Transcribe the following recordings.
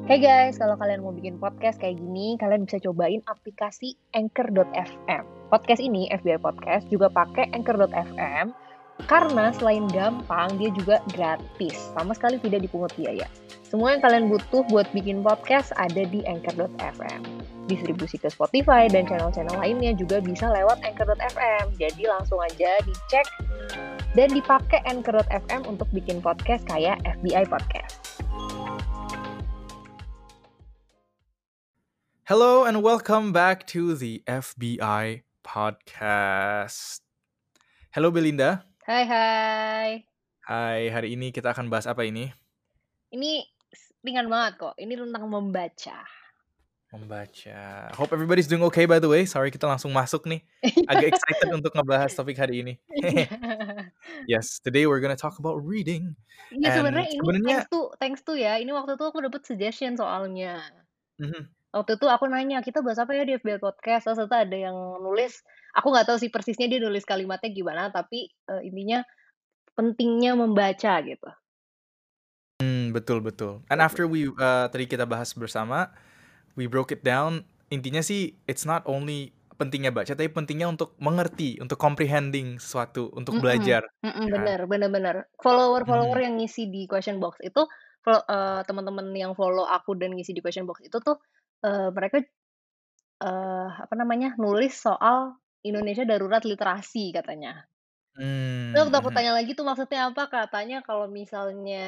Hey guys, kalau kalian mau bikin podcast kayak gini, kalian bisa cobain aplikasi Anchor.fm. Podcast ini, FBI Podcast, juga pakai Anchor.fm karena selain gampang, dia juga gratis. Sama sekali tidak dipungut biaya. Semua yang kalian butuh buat bikin podcast ada di Anchor.fm. Distribusi ke Spotify dan channel-channel lainnya juga bisa lewat Anchor.fm. Jadi langsung aja dicek dan dipakai Anchor.fm untuk bikin podcast kayak FBI Podcast. Hello and welcome back to the FBI podcast. Hello Belinda. Hai. Hai, hari ini kita akan bahas apa ini? Ini ringan banget kok. Ini tentang membaca. Membaca. Hope everybody's doing okay by the way. Sorry kita langsung masuk nih. Agak excited untuk ngebahas topik hari ini. Yes, today we're gonna talk about reading. Iya, sebenarnya ini sebenarnya thanks to ya. Ini waktu itu aku dapat suggestion soalnya. Mhm. Waktu itu aku nanya, "Kita bahas apa ya di FBL Podcast?" Terus ternyata ada yang nulis, aku nggak tahu sih persisnya dia nulis kalimatnya gimana, tapi intinya pentingnya membaca gitu. Betul. And after tadi kita bahas bersama, we broke it down. Intinya sih it's not only pentingnya baca, tapi pentingnya untuk mengerti, untuk comprehending sesuatu, untuk belajar, ya kan? Bener. Follower Mhm. yang ngisi di question box itu, teman-teman yang follow aku dan ngisi di question box itu tuh, mereka nulis soal Indonesia darurat literasi katanya. Terus waktu aku Mhm. tanya lagi tuh maksudnya apa, katanya kalau misalnya,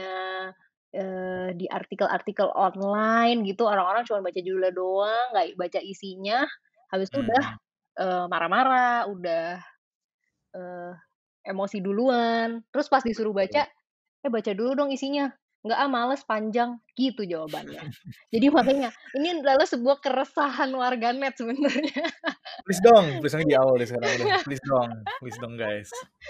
di artikel-artikel online gitu orang-orang cuma baca judulnya doang, nggak baca isinya, habis itu udah, Mhm. marah-marah, udah, eee, emosi duluan, terus pas disuruh Betul. baca, baca dulu dong isinya." "Nggak ah, males, panjang." Gitu jawabannya. Jadi makanya, ini adalah sebuah keresahan warganet sebenarnya. Please dong di awal deh sekarang udah, please dong guys.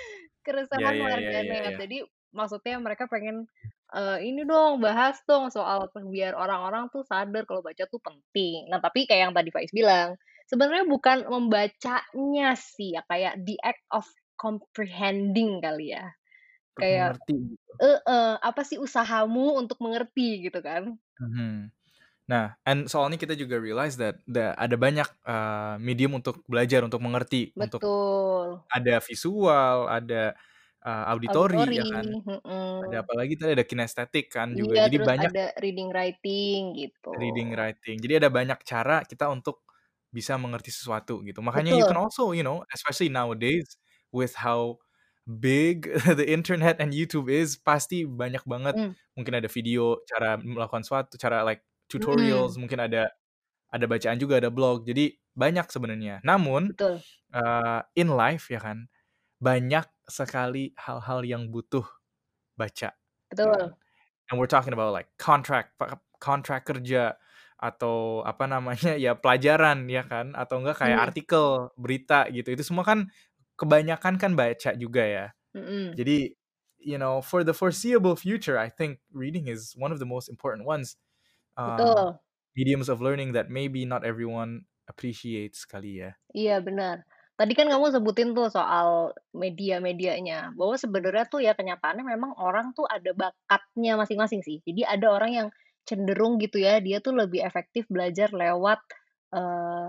Ya Keresahan ya ya ya warganet. ya. Jadi maksudnya mereka pengen, ini dong, bahas dong soal biar orang-orang tuh sadar kalau baca tuh penting. Nah, tapi kayak yang tadi Faiz bilang, sebenarnya bukan membacanya sih ya, kayak the act of comprehending kali ya. Untuk Kayak mengerti gitu. apa sih usahamu untuk mengerti gitu kan. Mhm. Nah, soalnya kita juga realize that ada banyak, medium untuk belajar, untuk mengerti, untuk Betul, ada visual, ada, auditori ya auditori, kan, ada mhm. apalagi tadi ada kinestetik kan juga. Iya, Jadi terus banyak ada reading, writing gitu. reading, writing. Jadi ada banyak cara kita untuk bisa mengerti sesuatu gitu. Makanya you can Betul, also, especially nowadays with how big the internet and YouTube is, pasti banyak banget mmm, mungkin ada video cara melakukan suatu, cara like tutorials, mhm, mungkin ada bacaan juga, ada blog. Jadi banyak sebenarnya. Namun, betul. in life ya kan, banyak sekali hal-hal yang butuh baca, ya kan. Betul, And we're talking about like kontrak kerja atau apa namanya, ya pelajaran ya kan, atau enggak kayak mhm artikel, berita gitu. Itu semua kan kebanyakan kan baca juga ya. mhm, Jadi, for the foreseeable future, I think reading is one of the most important ones, uh, betul, mediums of learning that maybe not everyone appreciates kali ya. iya benar. Tadi kan kamu sebutin tuh soal media-medianya, bahwa sebenarnya tuh ya kenyataannya memang orang tuh ada bakatnya masing-masing sih. Jadi ada orang yang cenderung gitu ya, dia tuh lebih efektif belajar lewat, eee,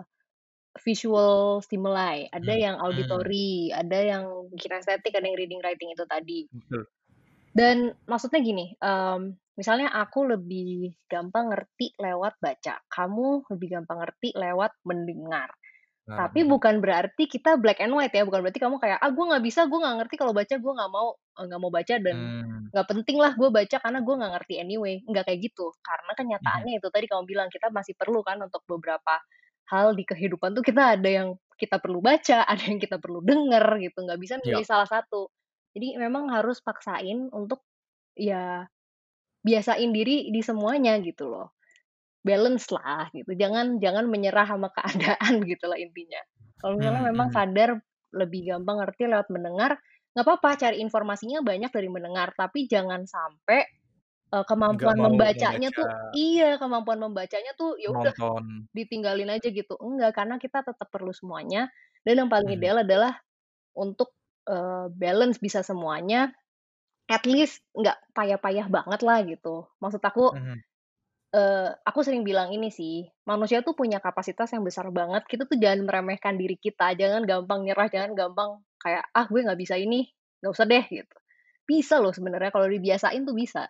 visual stimuli, ada yang Mhm, auditory, ada yang kinestetik, ada yang reading, writing itu tadi. betul. Dan maksudnya gini, misalnya aku lebih gampang ngerti lewat baca, kamu lebih gampang ngerti lewat mendengar. Benar Tapi benar. bukan berarti kita black and white ya, bukan berarti kamu kayak, "Ah, gue nggak bisa, gue nggak ngerti kalau baca, gue nggak mau baca dan Mmm, nggak penting lah gue baca karena gue nggak ngerti anyway." Nggak kayak gitu, karena mhm, kenyataannya itu tadi kamu bilang, kita masih perlu kan untuk beberapa hal di kehidupan tuh kita ada yang kita perlu baca, ada yang kita perlu denger gitu, nggak bisa iya, milih salah satu. Jadi memang harus paksain untuk, ya biasain diri di semuanya gitu loh. Balance lah gitu, jangan jangan menyerah sama keadaan gitu lah intinya. Kalau misalnya mhm memang mhm. sadar lebih gampang ngerti lewat mendengar, nggak apa-apa cari informasinya banyak dari mendengar, tapi jangan sampai, Nggak kemampuan mau membacanya membaca, tuh iya, kemampuan membacanya tuh ya udah nonton. ditinggalin aja gitu. Enggak, karena kita tetap perlu semuanya dan yang paling Mhm ideal adalah untuk, balance bisa semuanya, at least nggak payah-payah banget lah gitu. Maksud aku mhm. Aku sering bilang ini sih, manusia tuh punya kapasitas yang besar banget, kita tuh jangan meremehkan diri kita, jangan gampang nyerah, jangan gampang kayak, "Ah, gue nggak bisa ini, nggak usah deh," gitu. Bisa loh sebenarnya kalau dibiasain tuh bisa.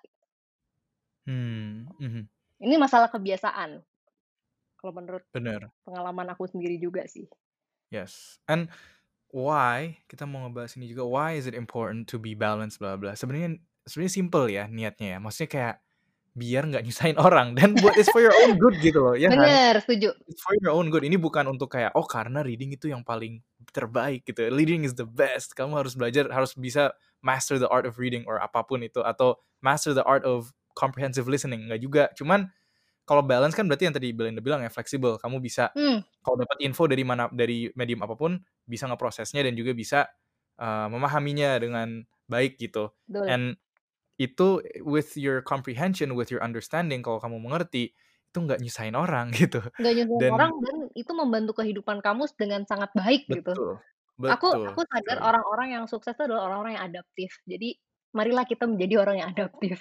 Mhm. Ini masalah kebiasaan, kalau menurut Bener, pengalaman aku sendiri juga sih. yes. And why, kita mau ngebahas ini juga, why is it important to be balanced bla bla. Sebenarnya simple ya niatnya ya, maksudnya kayak biar nggak nyusahin orang dan it's for your own good gitu loh, ya kan? Bener, setuju. It's for your own good. Ini bukan untuk kayak, oh karena reading itu yang paling terbaik gitu. Reading is the best. Kamu harus belajar, harus bisa master the art of reading or apapun itu, atau master the art of comprehensive listening. Enggak juga. Cuman kalau balance kan berarti yang tadi Belinda bilang ya, fleksibel. Kamu bisa Mmm, kalau dapat info dari mana, dari medium apapun, bisa ngeprosesnya dan juga bisa memahaminya dengan baik gitu. betul. And itu with your comprehension, with your understanding, kalau kamu mengerti, itu nggak nyusahin orang gitu. Nggak nyusahin orang Dan dan itu membantu kehidupan kamu dengan sangat baik gitu. betul, Aku betul sadar sekali. orang-orang yang sukses itu adalah orang-orang yang adaptif. Jadi, marilah kita menjadi orang yang adaptif.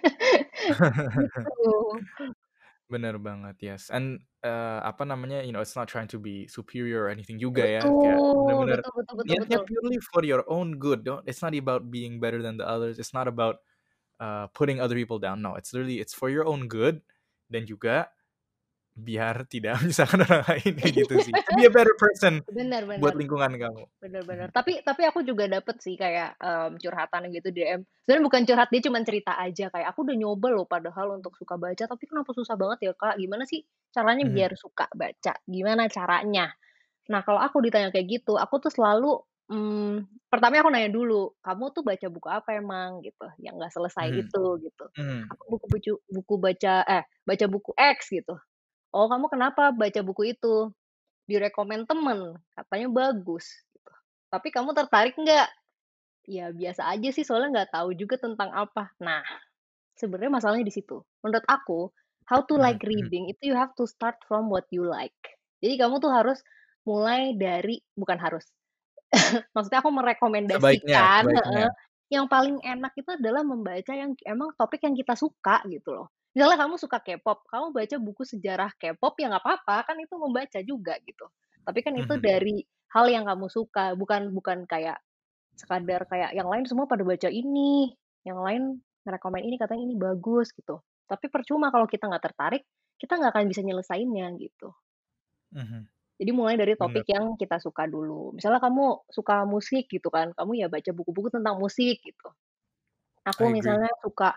Gitu. Bener banget, yes. And, apa namanya, it's not trying to be superior or anything juga ya, kayak Betul bener-bener betul betul betul niatnya betul. purely for your own good, it's not about being better than the others, it's not about, putting other people down, no, it's literally it's for your own good, dan juga biar tidak menyusahkan orang lain, kayak gitu sih. To be a better person Bener buat bener. lingkungan kamu. Bener bener. Mhm. Tapi aku juga dapet sih kayak, curhatan gitu DM. Sebenarnya bukan curhat, dia cuman cerita aja kayak, "Aku udah nyoba loh padahal untuk suka baca, tapi kenapa susah banget ya, Kak? Gimana sih caranya Mhm. biar suka baca? Gimana caranya?" Nah, kalau aku ditanya kayak gitu, aku tuh selalu, pertamanya aku nanya dulu, "Kamu tuh baca buku apa emang?" Gitu, yang nggak selesai Mhm. itu, gitu. Mhm. "Aku buku baca buku X," gitu. "Oh, kamu kenapa baca buku itu?" "Direkomend temen, katanya bagus," gitu. "Tapi kamu tertarik nggak?" "Ya biasa aja sih, soalnya nggak tahu juga tentang apa." Nah, sebenarnya masalahnya di situ. Menurut aku, how to Mhm. like Mhm. reading itu you have to start from what you like. Jadi kamu tuh harus mulai dari bukan harus, maksudnya aku Sebaiknya merekomendasikan sebaiknya. heeh, yang paling enak itu adalah membaca yang emang topik yang kita suka gitu loh. Misalnya kamu suka K-pop, kamu baca buku sejarah K-pop ya nggak apa-apa, kan itu membaca juga gitu. Tapi kan itu Mhm. dari hal yang kamu suka, bukan bukan kayak sekadar kayak yang lain semua pada baca ini, yang lain ngerekomen ini katanya ini bagus gitu. Tapi percuma kalau kita nggak tertarik, kita nggak akan bisa nyelesainnya gitu. Mhm. Jadi mulai dari Bener, topik yang kita suka dulu. Misalnya kamu suka musik gitu kan, kamu ya baca buku-buku tentang musik gitu. I Aku agree. misalnya suka,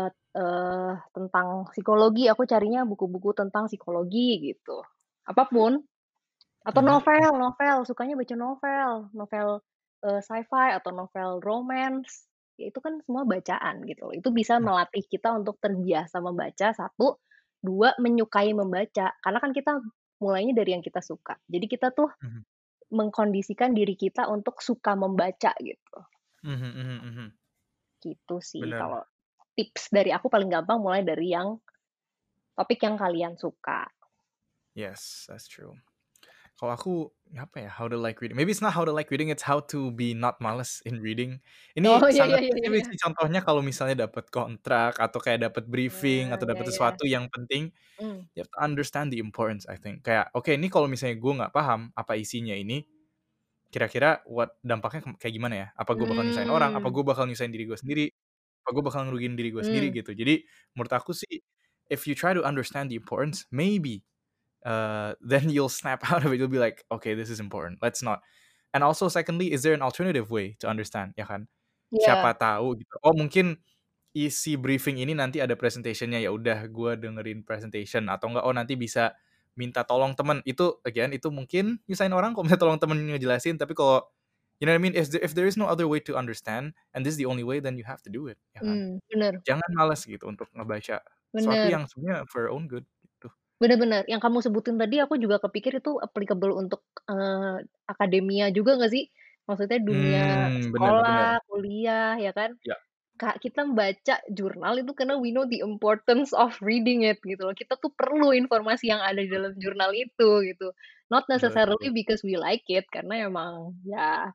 tentang psikologi, aku carinya buku-buku tentang psikologi gitu. Apapun, atau Mhm. Mhm. novel, sukanya baca novel, novel, sci-fi atau novel romance, ya itu kan semua bacaan gitu loh. Itu bisa Mhm. melatih kita untuk terbiasa membaca, satu, 2 menyukai membaca. Karena kan kita mulainya dari yang kita suka. Jadi kita tuh Mhm. mengkondisikan diri kita untuk suka membaca gitu. Mhm. Mhm. Mhm. Gitu sih Bener. kalau tips dari aku paling gampang mulai dari yang topik yang kalian suka. Yes, that's true. Kalau aku, apa ya, how to like reading, maybe it's not how to like reading, it's how to be not males in reading. Oh, Ini iya sangat iya iya iya spesifik iya. sih contohnya kalau misalnya dapat kontrak atau kayak dapat briefing Nah, atau iya dapat iya. sesuatu yang penting, Mmm, you have to understand the importance, I think. Kayak, oke, ini kalau misalnya gue nggak paham apa isinya ini, kira-kira dampaknya kayak gimana ya? Apa gue bakal nyusahin orang? Apa mmm, gue bakal nyusahin diri gue sendiri? Apa gue bakal ngerugiin diri gue sendiri mmm, gitu. Jadi menurut aku sih, if you try to understand the importance, maybe then you'll snap out of it. You'll be like, okay, this is important. Let's not. And also, secondly, is there an alternative way to understand? Ya kan? iya, Siapa tahu gitu. Oh, mungkin isi briefing ini nanti ada presentationnya, ya udah gue dengerin presentation, atau enggak, oh nanti bisa minta tolong temen. Itu again, itu mungkin nyusahin orang kalau minta tolong temen ngejelasin, tapi kalau you know what I mean, if there is no other way to understand and this is the only way, then you have to do it, ya kan? bener Jangan malas gitu untuk ngebaca sesuatu bener yang sebenarnya for your own good gitu. bener bener, yang kamu sebutin tadi aku juga kepikir itu applicable untuk, akademia juga nggak sih? Maksudnya dunia Bener bener. sekolah, kuliah, ya kan? Ya, Kak, kita membaca jurnal itu karena we know the importance of reading it gitu loh. Kita tuh perlu informasi yang ada di betul dalam jurnal itu gitu. Not necessarily betul. because we like it, karena emang ya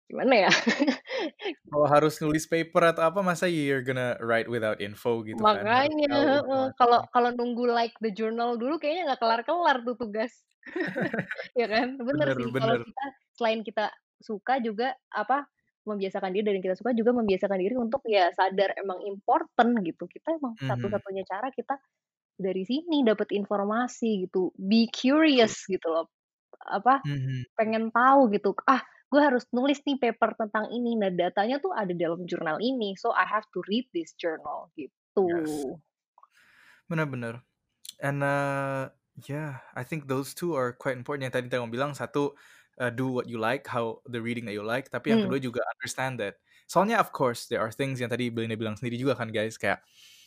Gimana ya? Kalau harus nulis paper atau apa, masa you're gonna write without info gitu kan, harus Makanya, tahu heeh, kalau informasi. kalau nunggu like the journal dulu kayaknya nggak kelar-kelar tuh tugas. Ya kan? Bener Bener sih, kalau bener, kita selain kita suka juga, apa, membiasakan diri dan kita suka juga membiasakan diri untuk ya sadar emang important gitu. Kita emang mhm, satu-satunya cara kita dari sini dapat informasi gitu. Be betul, curious gitu loh, apa, mhm, pengen tahu gitu, "Ah, gue harus nulis nih paper tentang ini." Nah, datanya tuh ada dalam jurnal ini, so I have to read this journal, gitu. yes, bener bener. And, yeah, I think those 2 are quite important yang tadi kamu bilang, satu, do what you like, how the reading that you like, tapi yang Mmm, kedua juga understand that. Soalnya of course there are things yang tadi Belinda bilang sendiri juga kan guys, kayak,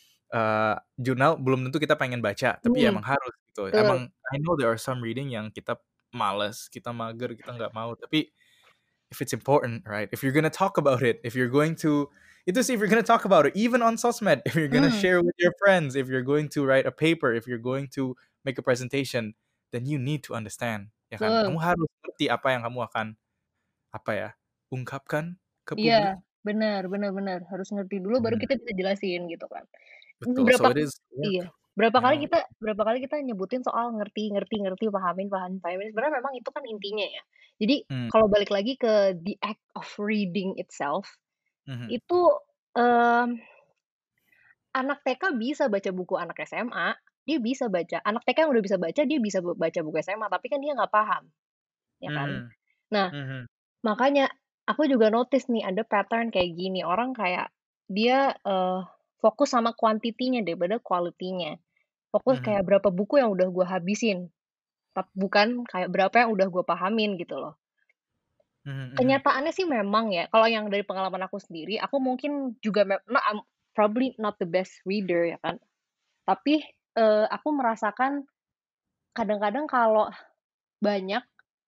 jurnal belum tentu kita pengen baca, tapi ya mhm, emang harus gitu. betul. Emang I know there are some reading yang kita males, kita mager, kita nggak mau, tapi if it's important, right? If you're gonna talk about it, if you're going to itu sih, if you're gonna talk about it, even on sosmed, if you're gonna Mmm, share with your friends, if you're going to write a paper, if you're going to make a presentation, then you need to understand, ya kan? betul. Kamu harus ngerti apa yang kamu akan, apa ya, ungkapkan ke Iya, publik. benar benar benar, harus ngerti dulu baru Mhm, kita bisa jelasin gitu kan. betul. Berapa So it is work, iya, berapa you kali know? kita berapa kali kita nyebutin soal ngerti ngerti ngerti, pahamin pahamin pahamin, sebenarnya memang itu kan intinya ya. Jadi Mmm, kalau balik lagi ke the act of reading itself, mhm, itu, mmm, anak TK bisa baca buku anak SMA, dia bisa baca anak TK yang udah bisa baca, dia bisa baca buku SMA, tapi kan dia nggak paham, ya kan? mhm, Nah, mhm, makanya aku juga notice nih ada pattern kayak gini, orang kayak dia, fokus sama kuantitinya daripada quality-nya. Fokus mhm, kayak berapa buku yang udah gua habisin, bukan kayak berapa yang udah gua pahamin gitu loh. mhm, mhm, Kenyataannya sih memang ya, kalau yang dari pengalaman aku sendiri, aku mungkin juga I'm probably not the best reader ya kan, tapi, aku merasakan kadang-kadang kalau banyak,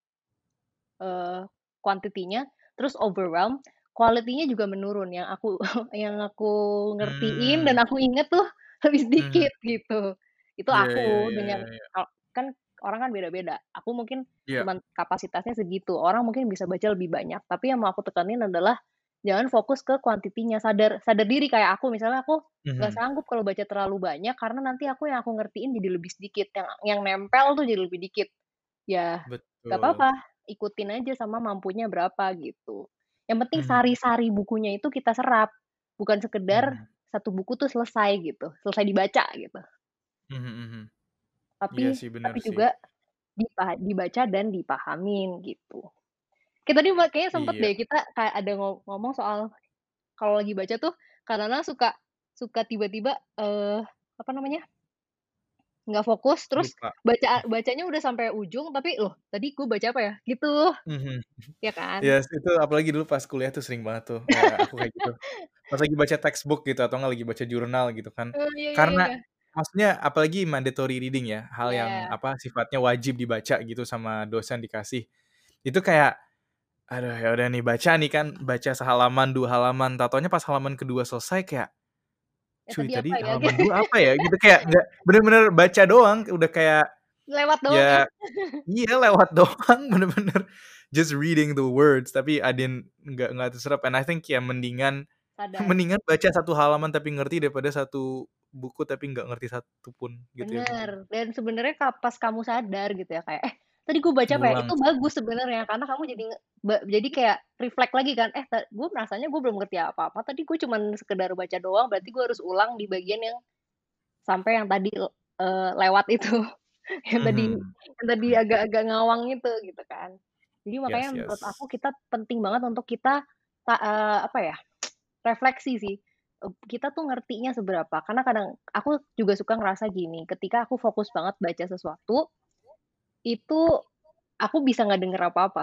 eee, quantity-nya, terus overwhelm, quality-nya juga menurun, yang aku yang aku ngertiin dan mmm, aku inget tuh lebih mhm, sedikit gitu. Itu iya iya aku iya dengan iya iya, kan orang kan beda-beda, aku mungkin iya, cuman kapasitasnya segitu, orang mungkin bisa baca lebih banyak, tapi yang mau aku tekanin adalah jangan fokus ke kuantitinya, sadar sadar diri kayak aku, misalnya aku nggak mhm, sanggup kalau baca terlalu banyak karena nanti yang aku ngertiin jadi lebih sedikit, yang nempel tuh jadi lebih dikit. Ya, nggak betul, apa-apa, ikutin aja sama mampunya berapa gitu. Yang penting mhm, sari-sari bukunya itu kita serap, bukan sekedar mhm, satu buku tuh selesai gitu, selesai dibaca gitu. mhm mhm. Tapi Iya sih, bener tapi sih. juga dibaca dan dipahamin gitu. Kita tadi kayaknya sempet Iya, deh kita kayak ada ngomong soal kalau lagi baca tuh kadang-kadang suka suka tiba-tiba, apa namanya, nggak fokus terus lupa. bacanya udah sampai ujung tapi, "Loh tadi gue baca apa ya?" Gitu, Mhm. ya kan? Yes, itu apalagi dulu pas kuliah tuh sering banget tuh, aku kayak gitu. Pas lagi baca textbook gitu atau enggak lagi baca jurnal gitu kan. Iya iya iya Karena iya. maksudnya apalagi mandatory reading ya, hal yang Iya, apa, sifatnya wajib dibaca gitu sama dosen dikasih. Itu kayak, aduh ya udah nih baca nih kan, baca sehalaman, 2 halaman, tahu-tahunya pas halaman kedua selesai kayak, "Cuy tadi apa tadi ya? halaman 2 apa ya?" Gitu, kayak nggak bener-bener baca doang, udah kayak Lewat doang ya? ya iya lewat doang, bener-bener just reading the words, tapi I didn't nggak terserap and I think ya mendingan Sadar, mendingan baca satu halaman tapi ngerti daripada satu buku tapi nggak ngerti satu pun gitu ya. bener. Dan sebenarnya pas kamu sadar gitu ya kayak, tadi gue baca apa ya?" Ngulang Itu sih. bagus sebenarnya karena kamu jadi jadi kayak reflect lagi kan, gue merasanya gue belum ngerti apa-apa, tadi gue cuman sekedar baca doang, berarti gue harus ulang di bagian yang sampai yang tadi, lewat itu, yang tadi Mhm. yang tadi agak-agak ngawang itu, gitu kan. Jadi makanya Yes menurut aku yes. kita penting banget untuk kita apa ya, refleksi sih, kita tuh ngertinya seberapa, karena kadang aku juga suka ngerasa gini, ketika aku fokus banget baca sesuatu, itu aku bisa nggak denger apa-apa.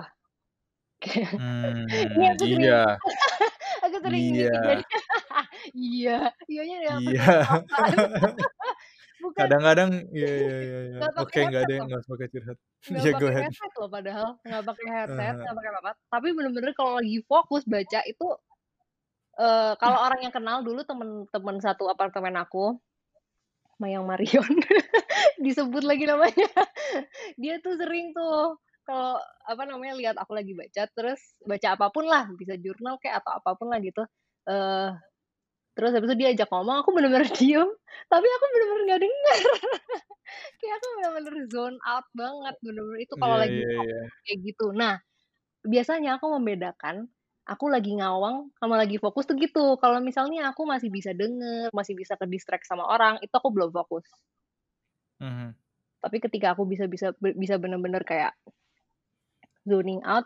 Ini Mmm, iya aku sering ini iya kejadian iya, iyanya yang iya. terus apaan, bukan Kadang-kadang iya iya iya iya. nggak Oke pakai nggak ada headset yang loh, nggak usah pakai curhat. nggak Iya go pakai ahead. headset loh padahal, nggak pakai headset, Heeh. nggak pakai apa-apa, tapi bener-bener kalau lagi fokus baca itu, kalau orang yang kenal dulu temen satu apartemen aku, Mayang Marion, disebut lagi namanya. Dia tuh sering tuh, kalau apa namanya, lihat aku lagi baca, terus baca apapun lah, bisa jurnal kayak atau apapun lah gitu, eee, terus habis itu dia ajak ngomong, aku bener-bener diem, tapi aku bener-bener nggak denger. Kayak aku bener-bener zone out banget, bener-bener itu kalau Iya lagi iya iya. fokus kayak gitu. Nah, biasanya aku membedakan, aku lagi ngawang sama lagi fokus tuh gitu. Kalau misalnya aku masih bisa denger, masih bisa ke-distract sama orang, itu aku belum fokus. Mhm. Tapi ketika aku bisa bener-bener kayak zoning out,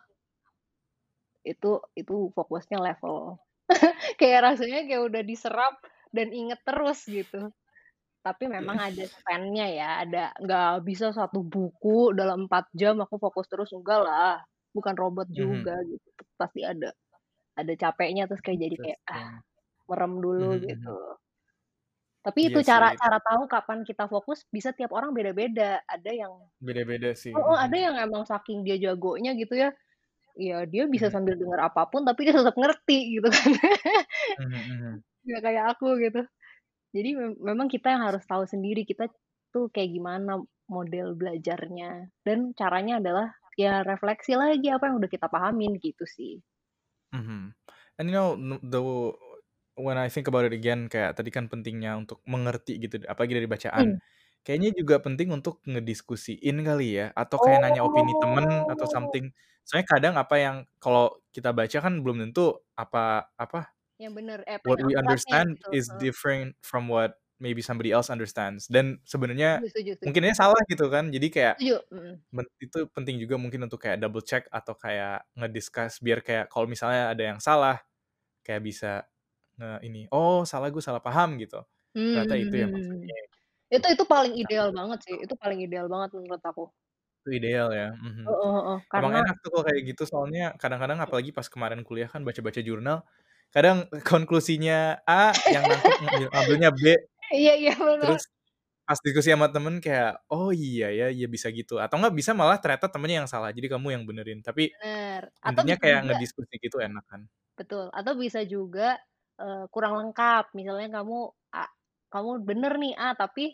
itu fokusnya level kayak rasanya kayak udah diserap dan inget terus gitu. Tapi memang ada span-nya ya, nggak bisa satu buku dalam 4 jam aku fokus terus, enggak lah, bukan robot Mhm. juga gitu. Pasti ada capeknya terus kayak jadi kayak, Interesting. merem dulu Mhm gitu. mhm. Tapi itu Iya cara sih, cara tahu kapan kita fokus bisa tiap orang beda-beda. beda-beda sih, Heeh, ada mhm. yang emang saking dia jagonya gitu ya, ya dia bisa Mhm. sambil denger apapun tapi dia tetap ngerti gitu kan. Mhm mhm. Nggak kayak aku gitu. Jadi memang kita yang harus tahu sendiri kita tuh kayak gimana model belajarnya, dan caranya adalah ya refleksi lagi apa yang udah kita pahamin gitu sih. Mhm. And you know, when I think about it again, kayak tadi kan pentingnya untuk mengerti gitu, apalagi dari bacaan. Mhm. Kayaknya juga penting untuk ngediskusiin kali ya, atau kayak nanya opini temen atau Oh, something. Soalnya kadang apa yang kalau kita baca kan belum tentu apa yang bener, apa what ya, we akuratnya understand gitu, is heeh. different from what maybe somebody else understands. Dan sebenarnya Setuju setuju setuju. mungkin aja salah gitu kan. Jadi kayak Setuju, mhm. itu penting juga mungkin untuk kayak double check atau kayak ngediscuss biar kayak kalau misalnya ada yang salah, kayak bisa ini, "Oh salah gue salah paham," gitu. Ternyata itu yang Mhm. maksudnya gitu. Itu paling ideal Sambil banget sih, itu paling ideal banget menurut aku. itu ideal ya, mhm. Heeh heeh, Emang karena enak tuh kalau kayak gitu soalnya kadang-kadang apalagi pas kemarin kuliah kan baca-baca jurnal, kadang konklusinya A, yang nangkep ngambilnya B, iya iya bener terus pas diskusi sama temen kayak, "Oh iya ya, iya bisa gitu." Atau enggak bisa malah ternyata temennya yang salah, jadi kamu yang benerin. Tapi bener, atau intinya bisa kayak juga ngediskusi gitu enak kan. betul, atau bisa juga, kurang lengkap. Misalnya kamu bener nih A, tapi,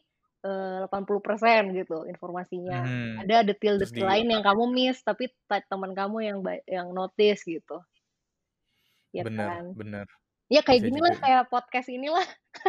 80% gitu informasinya. Mhm. Ada Terus detil-detil lain yang ditambahin kamu miss, tapi temen kamu yang notice gitu, ya bener kan? bener, Ya kayak bisa ginilah, juga. kayak podcast inilah,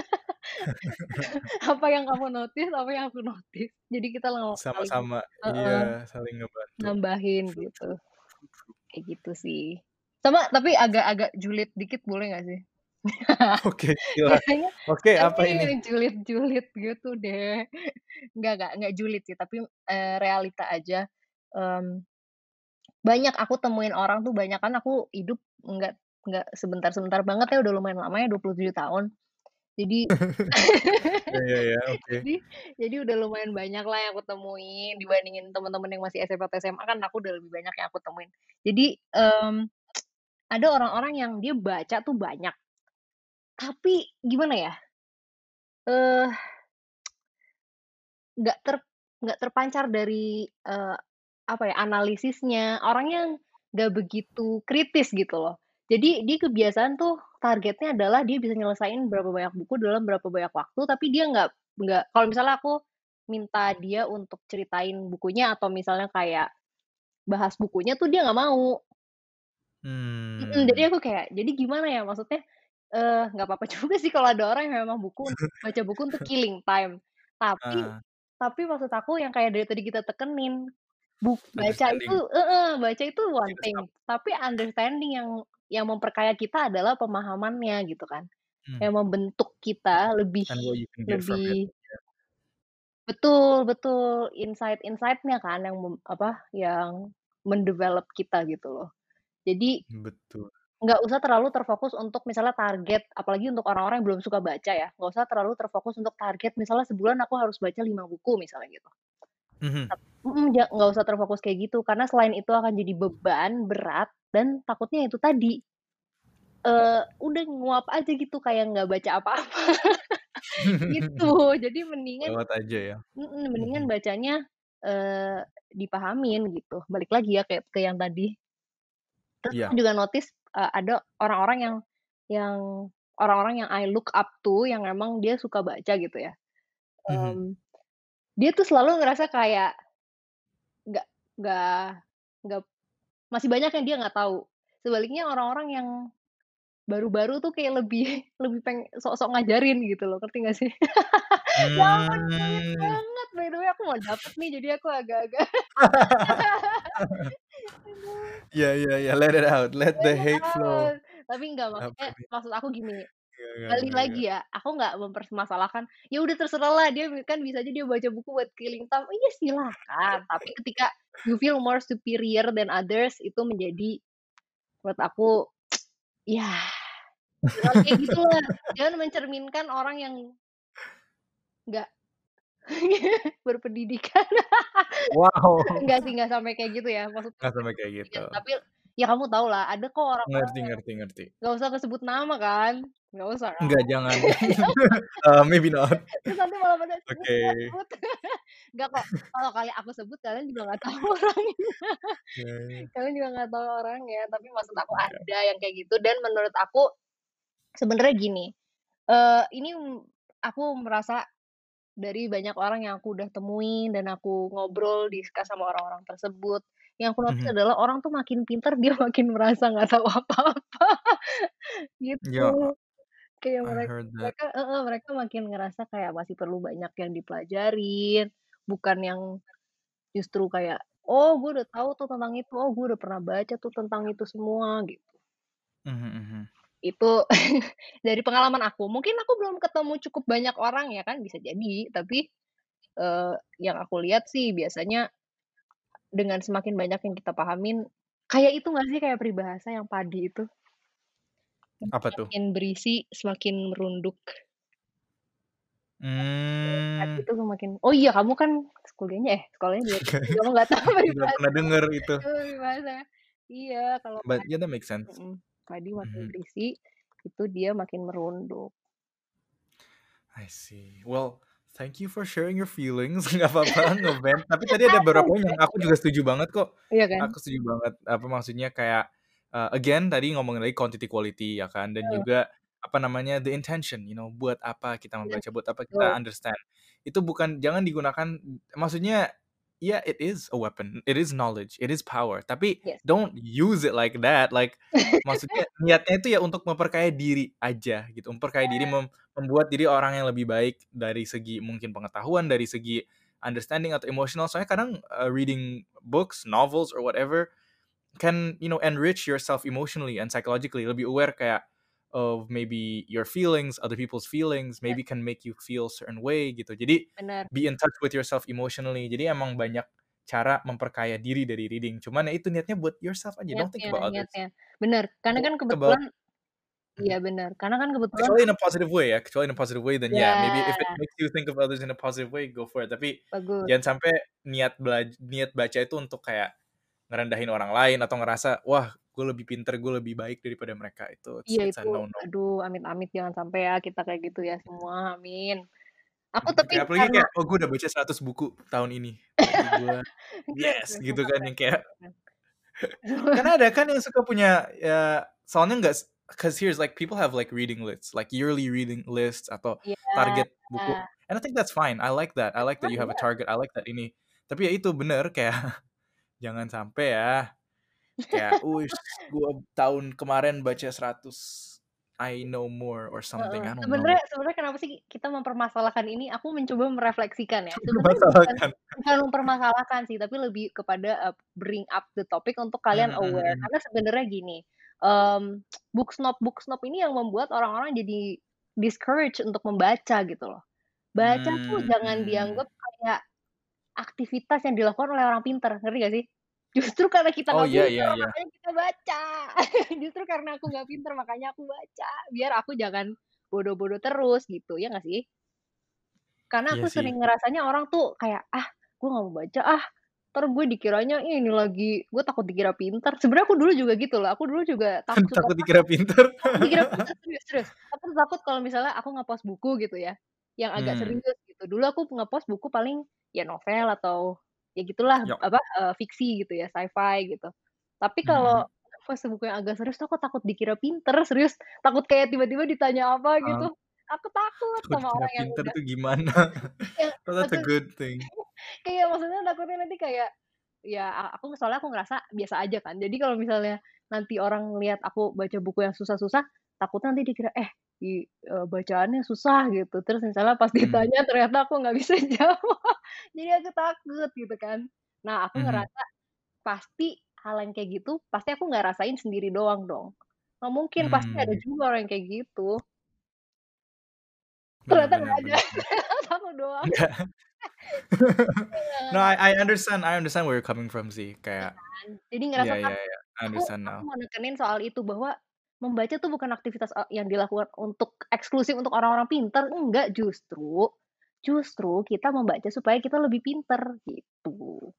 apa yang kamu notice, apa yang aku notice. Jadi kita saling Sama-sama iya, heeh, saling ngebantu. nambahin True gitu, true true true. kayak gitu sih. Sama tapi agak-agak julid dikit boleh nggak sih? Oke, gila. Biasanya Oke, biasanya apa ini? yang julid-julid gitu deh. Enggak julid sih, tapi, realita aja, mmm, banyak aku temuin orang tuh banyak kan aku hidup nggak sebentar-sebentar banget ya, udah lumayan lama ya 27 tahun. Jadi Ya ya ya, oke. jadi jadi udah lumayan banyak lah yang aku temuin dibandingin teman-teman yang masih SMP atau SMA kan aku udah lebih banyak yang aku temuin. Jadi, ada orang-orang yang dia baca tuh banyak, tapi gimana ya, eee Nggak ter nggak terpancar dari, apa ya, analisisnya, orangnya nggak begitu kritis gitu loh. Jadi dia kebiasaan tuh targetnya adalah dia bisa nyelesain berapa banyak buku dalam berapa banyak waktu, tapi dia nggak kalau misalnya aku minta dia untuk ceritain bukunya atau misalnya kayak bahas bukunya tuh dia nggak mau. Jadi Mmm, aku kayak, jadi gimana ya maksudnya, nggak apa-apa juga sih kalau ada orang yang memang baca buku untuk killing time. Tapi ah, tapi maksud aku yang kayak dari tadi kita tekenin, baca itu understanding heeh, baca itu one kita thing, stop, tapi understanding yang memperkaya kita adalah pemahamannya gitu kan, hmm, yang membentuk kita lebih and what you can get from it. lebih betul betul, insight-nya kan yang yang mendevelop kita gitu loh. Jadi Betul. nggak usah terlalu terfokus untuk misalnya target, apalagi untuk orang-orang yang belum suka baca ya, nggak usah terlalu terfokus untuk target misalnya sebulan aku harus baca 5 buku misalnya gitu. Mhm, Nggak usah terfokus kayak gitu, karena selain itu akan jadi beban, berat, dan takutnya itu tadi, udah nguap aja gitu kayak nggak baca apa-apa gitu. Jadi mendingan lewat aja ya. mendingan Mhm, bacanya, eee, dipahamin gitu. Balik lagi ya kayak ke yang tadi. Terus aku iya, juga notice, ada orang-orang yang orang-orang yang I look up to, yang emang dia suka baca gitu ya, mhm, mmm, dia tuh selalu ngerasa kayak nggak nggak nggak masih banyak yang dia nggak tahu. Sebaliknya orang-orang yang baru-baru tuh kayak lebih lebih sok-sok ngajarin gitu loh, ngerti nggak sih? Ya ampun sulit Mmm. banget, by the way aku mau dapet nih, jadi aku agak-agak aduh, Iya iya iya, let it out, let let the it hate flow. out. Tapi enggak, Apa maksudnya nih? maksud aku gini, balik Enggak lagi enggak. ya, aku nggak mempermasalahkan, ya udah terserah lah dia kan bisa aja dia baca buku buat killing time, oh iya silakan, tapi ketika you feel more superior than others itu menjadi menurut aku, ya jangan kayak gitulah, jangan mencerminkan orang yang nggak berpendidikan. Wow, Enggak sih, enggak sampai kayak gitu ya, maksudnya nggak bukan sampai kayak gitu. berpendidikan, tapi ya kamu tahulah, ada kok orang-orang Ngerti yang ngerti ngerti. nggak usah kesebut nama kan, nggak usah kan. Enggak, jangan. Maybe not. Terus nanti malah pada sebut Oke. sebut. Enggak kok, kalau kali aku sebut kalian juga nggak tahu orangnya, Iya iya. kalian juga nggak tahu orangnya, tapi maksud aku Iya. ada yang kayak gitu dan menurut aku sebenarnya gini, ini aku merasa dari banyak orang yang aku udah temuin dan aku ngobrol, discuss sama orang-orang tersebut, yang aku notice Mhm. adalah orang tuh makin pintar dia makin merasa nggak tahu apa-apa, Ya, gitu. Kayak I heard that. mereka heeh, mereka makin ngerasa kayak masih perlu banyak yang dipelajarin, bukan yang justru kayak, "Oh, gue udah tahu tuh tentang itu, oh, gue udah pernah baca tuh tentang itu semua," gitu. Mhm mhm. Itu dari pengalaman aku, mungkin aku belum ketemu cukup banyak orang ya kan, bisa jadi, tapi, yang aku lihat sih biasanya dengan semakin banyak yang kita pahamin, kayak itu nggak sih, kayak peribahasa yang padi itu, yang Apa tuh? semakin berisi semakin merunduk. Padi Mmm. itu semakin oh iya kamu kan sekolahnya di luar negeri, kamu nggak tahu Nggak peribahasa pernah denger itu. peribahasa. Iya, kalau But yeah, that makes sense. mhm, padi makin Mhm. berisi, itu dia makin merunduk. I see. Well, thank you for sharing your feelings, nggak apa-apa nge-vent, tapi tadi ada beberapa poin yang aku juga setuju banget kok. Iya kan? Aku setuju banget, apa maksudnya kayak, again tadi ngomongin lagi quantity quality ya kan, dan Heeh, juga apa namanya, the intention, buat apa kita bener, membaca, buat apa kita betul. understand. Itu bukan jangan digunakan maksudnya, ya it is a weapon, it is knowledge, it is power, tapi Yes. don't use it like that, like maksudnya niatnya itu ya untuk memperkaya diri aja gitu, memperkaya diri, membuat diri orang yang lebih baik dari segi mungkin pengetahuan, dari segi understanding atau emotional. Soalnya kadang, reading books, novels, or whatever can, enrich yourself emotionally and psychologically. Lebih aware kayak of maybe your feelings, other people's feelings, Yes, maybe can make you feel certain way gitu. Jadi bener, be in touch with yourself emotionally. Jadi emang banyak cara memperkaya diri dari reading. Cuman ya itu niatnya buat yourself aja. Don't think niatnya about others. niatnya. Bener, karena Don't kan think about kebetulan iya bener, karena kan kebetulan kecuali in a positive way ya, kecuali in a positive way then yeah, maybe if it ya, makes you think of others in a positive way, go for it. Tapi bagus. jangan sampai niat baca itu untuk kayak ngerendahin orang lain atau ngerasa, "Wah, gue lebih pinter, gue lebih baik daripada mereka." Itu Iya it's a itu, no-no. aduh amit-amit jangan sampai ya kita kayak gitu ya semua, amin. Aku tapi Kayak apalagi karena kayak, "Oh, gue udah baca 100 buku tahun ini. Berarti gue keren yes!" keren, Gitu sumpah kan, keren yang kayak keren. kan ada kan yang suka punya ya soalnya nggak 'cause here's like people have like reading lists, like yearly reading lists atau Iya, target buku, and I think that's fine, I like that bener you have a bener, target, I like that ini. Tapi ya itu bener kayak jangan sampai ya, kayak, "Wis, gua tahun kemarin baca 100, I know more," or heeh. something, I don't know. Sebenarnya sebenarnya kenapa sih kita mempermasalahkan ini, aku mencoba merefleksikan ya, sebenarnya bukan Mempermasalahkan. bukan mempermasalahkan sih, tapi lebih kepada, bring up the topic untuk kalian Mhm aware. mhm. Karena sebenarnya gini, mmm, book snob ini yang membuat orang-orang jadi discourage untuk membaca gitu loh. Baca tuh jangan Mmm. dianggap kayak aktivitas yang dilakukan oleh orang pinter, ngerti nggak sih? Justru karena kita Oh, nggak iya iya pinter, iya. makanya kita baca. Justru karena aku nggak pinter, makanya aku baca, biar aku jangan bodoh-bodoh terus gitu, ya nggak sih? Karena Iya aku sih. sering ngerasanya orang tuh kayak, "Ah, gue nggak mau baca ah, entar gue dikiranya ini lagi," gue takut dikira pinter. Sebenarnya aku dulu juga gitu loh, aku dulu juga suka Takut dikira takut pinter. takut dikira pinter, serius serius. Aku tuh takut kalau misalnya aku nge-post buku gitu ya, yang agak Hmm, serius gitu. Dulu aku nge-post buku paling ya novel atau ya gitulah, yok. apa, fiksi gitu ya, sci-fi gitu. Tapi Mhm kalau mhm. nge-post buku yang agak serius tuh aku takut dikira pinter, serius. Takut kayak tiba-tiba ditanya apa gitu. Heeh. Aku takut Takut sama dikira orang yang pinter udah tuh gimana? yang Oh, that's a takut good thing. kayak maksudnya takutnya nanti kayak, Ya, soalnya aku ngerasa biasa aja kan. Jadi kalau misalnya nanti orang ngelihat aku baca buku yang susah-susah, takutnya nanti dikira, bacaannya susah gitu. Terus misalnya pas Mmm, ditanya ternyata aku nggak bisa jawab. Jadi aku takut gitu kan. Nah, aku mhm, ngerasa pasti hal yang kayak gitu, pasti aku nggak rasain sendiri doang dong. Nggak mungkin, pasti ada mmm, juga orang yang kayak gitu. bener Ternyata nggak bener ada, bener bener. aku doang. Enggak. No, Nggak. I understand where you're coming from sih, kayak Kan. Jadi ngerasa iya kan iya iya, I aku understand aku now. mau nekenin soal itu bahwa membaca tuh bukan aktivitas yang dilakukan untuk eksklusif untuk orang-orang pinter, enggak justru. Justru kita membaca supaya kita lebih pinter gitu.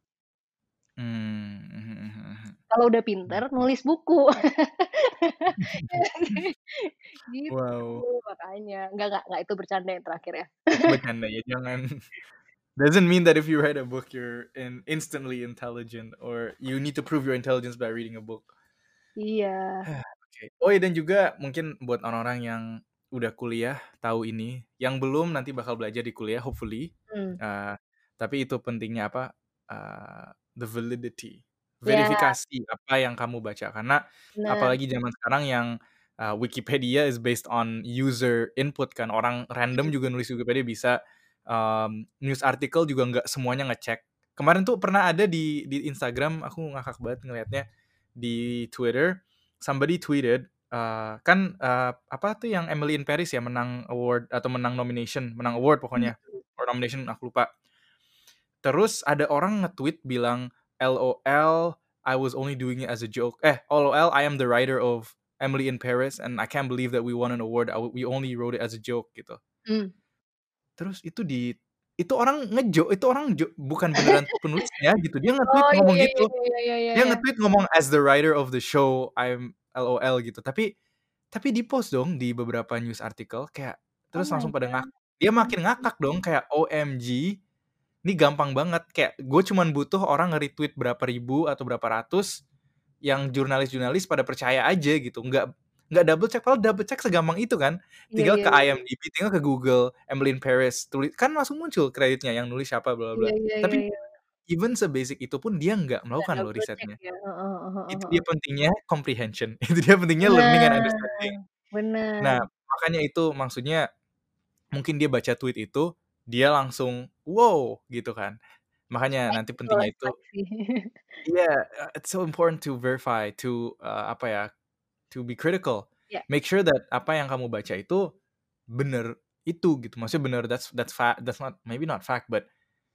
Mhm mhm Kalau udah pinter mhm. nulis buku. Iya nggak sih? Gitu Wow, makanya. Enggak itu bercanda yang terakhir ya. itu bercanda ya, jangan doesn't mean that if you write a book you're instantly intelligent or you need to prove your intelligence by reading a book. Iya. Oke. Oh ya dan juga mungkin buat orang-orang yang udah kuliah tahu ini, yang belum nanti bakal belajar di kuliah hopefully, Mmm. eee, tapi itu pentingnya apa, the validity, Ya, verifikasi apa yang kamu baca. Karena bener. apalagi zaman sekarang yang, Wikipedia is based on user input kan, orang random Mhm. juga nulis Wikipedia bisa, news article juga nggak semuanya ngecek. Kemarin tuh pernah ada di Instagram, aku ngakak banget ngelihatnya, di Twitter somebody tweeted, apa tuh yang Emily in Paris ya menang award atau menang award pokoknya, Mhm. or nomination aku lupa. Terus ada orang nge-tweet bilang, "LOL, I was only doing it as a joke." LOL, I am the writer of Emily in Paris and I can't believe that we won an award. We only wrote it as a joke gitu. Mmm. Terus itu orang itu orang bukan beneran penulisnya gitu. Dia nge-tweet Oh, iya ngomong iya iya gitu. iya iya iya Dia iya. nge-tweet ngomong, "As the writer of the show, I'm LOL," gitu. Tapi di-post dong di beberapa news article kayak Oh terus my langsung pada god. dia Mhm. makin ngakak dong kayak, "OMG, ini gampang banget." Kayak gue cuman butuh orang nge-retweet berapa ribu atau berapa ratus, yang jurnalis-jurnalis pada percaya aja gitu, nggak double check, padahal double check segampang itu kan. Iya Tinggal iya ke iya. IMDb, tinggal ke Google, Emily in Paris, kan langsung muncul kreditnya, yang nulis siapa, bla bla Iya bla. iya iya Tapi iya. even se-basic itu pun dia nggak Nggak melakukan loh double check risetnya. ya? Heeh heeh heeh Itu dia heeh. pentingnya comprehension, itu dia pentingnya learning and Nah, understanding. Nah, bener. makanya itu maksudnya mungkin dia baca tweet itu, dia langsung, "Wow!" gitu kan. Makanya Spike nanti itu pentingnya lah, itu spike sih. iya, it's so important to verify, apa ya, to be critical. Iya, Make sure that apa yang kamu baca itu bener itu gitu, maksudnya bener that's not maybe not fact, but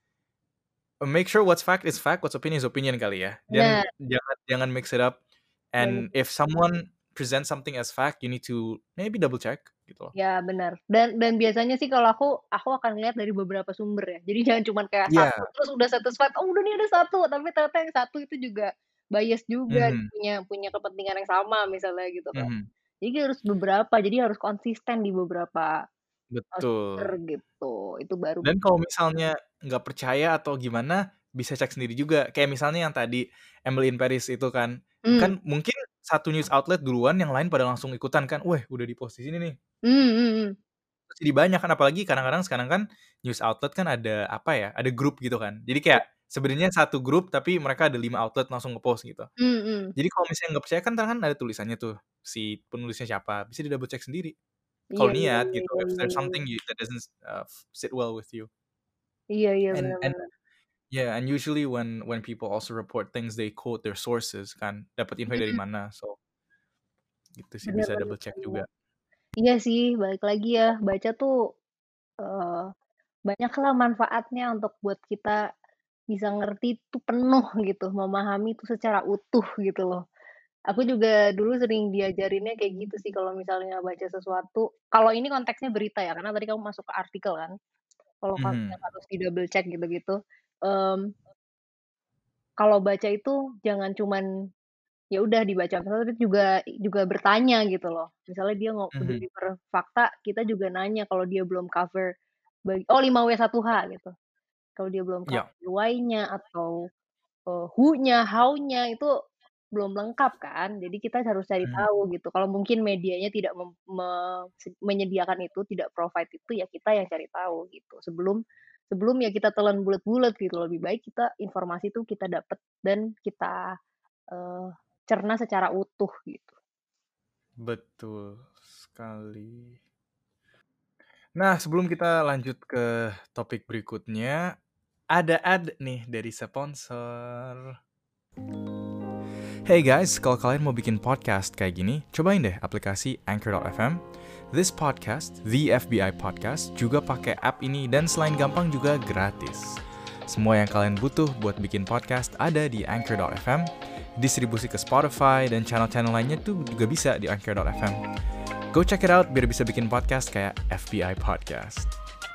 make sure what's fact is fact, what's opinion is opinion kali ya. bener Dan jangan jangan mix it up. bener. And if someone presents something as fact, you need to maybe double check gitu loh. Ya bener. Dan biasanya sih kalau aku akan lihat dari beberapa sumber ya. Jadi jangan cuman kayak Iya, satu terus udah satisfied, "Oh udah nih ada satu," tapi ternyata yang satu itu juga bias juga, mhm punya punya kepentingan yang sama misalnya gitu kan. mhm, Jadi harus beberapa, jadi harus konsisten di beberapa, sumber betul. gitu. Itu baru Dan kalau misalnya nggak percaya atau gimana, bisa cek sendiri juga. Kayak misalnya yang tadi Emily in Paris itu kan, mmm, kan mungkin satu news outlet duluan, yang lain pada langsung ikutan kan, "Weh, udah di-post di sini nih." mhm mhm. Terus jadi banyak kan, apalagi kadang-kadang sekarang kan news outlet kan ada, apa ya, ada grup gitu kan. Jadi Iya, kayak sebenarnya satu grup, tapi mereka ada 5 outlet langsung nge-post gitu. mhm. Jadi kalau misalnya nggak percaya kan entar kan ada tulisannya tuh, si penulisnya siapa, bisa di-double check sendiri. Iya Kalau iya niat iya gitu, iya if iya there's iya iya. something that doesn't, sit well with you. Iya iya, And bener and bener. yeah, and usually when people also report things, they quote their sources kan, dapat info dari Mhm, mana, so gitu sih, bener bisa bener double check bener. juga. Iya sih, balik lagi ya, baca tuh, eee, banyaklah manfaatnya untuk buat kita bisa ngerti tuh penuh gitu, memahami itu secara utuh gitu loh. Aku juga dulu sering diajarinnya kayak gitu sih kalau misalnya baca sesuatu, kalau ini konteksnya berita ya, karena tadi kamu masuk ke artikel kan. Kalau Mhm yang harus di-double check gitu-gitu, mmm, kalau baca itu jangan cuman ya udah dibaca, tapi juga bertanya gitu loh. Misalnya dia mhm, deliver fakta, kita juga nanya kalau dia belum cover 5W1H gitu. Kalau dia belum iya, cover why-nya atau, who-nya, how-nya itu belum lengkap kan. Jadi kita harus cari mhm, tahu gitu. Kalau mungkin medianya tidak menyediakan itu, tidak provide itu, ya kita yang cari tahu gitu. Sebelum sebelum ya kita telan bulat-bulat gitu. Lebih baik kita informasi itu kita dapat dan kita, eee, cerna secara utuh gitu. Betul sekali. Nah, sebelum kita lanjut ke topik berikutnya, ada ad nih dari sponsor. Hey guys, kalau kalian mau bikin podcast kayak gini, cobain deh aplikasi Anchor.fm. This podcast, The FBI Podcast, juga pakai app ini dan selain gampang juga gratis. Semua yang kalian butuh buat bikin podcast ada di Anchor.fm, distribusi ke Spotify dan channel-channel lainnya tuh juga bisa di Anchor.fm. Go check it out biar bisa bikin podcast kayak FBI Podcast.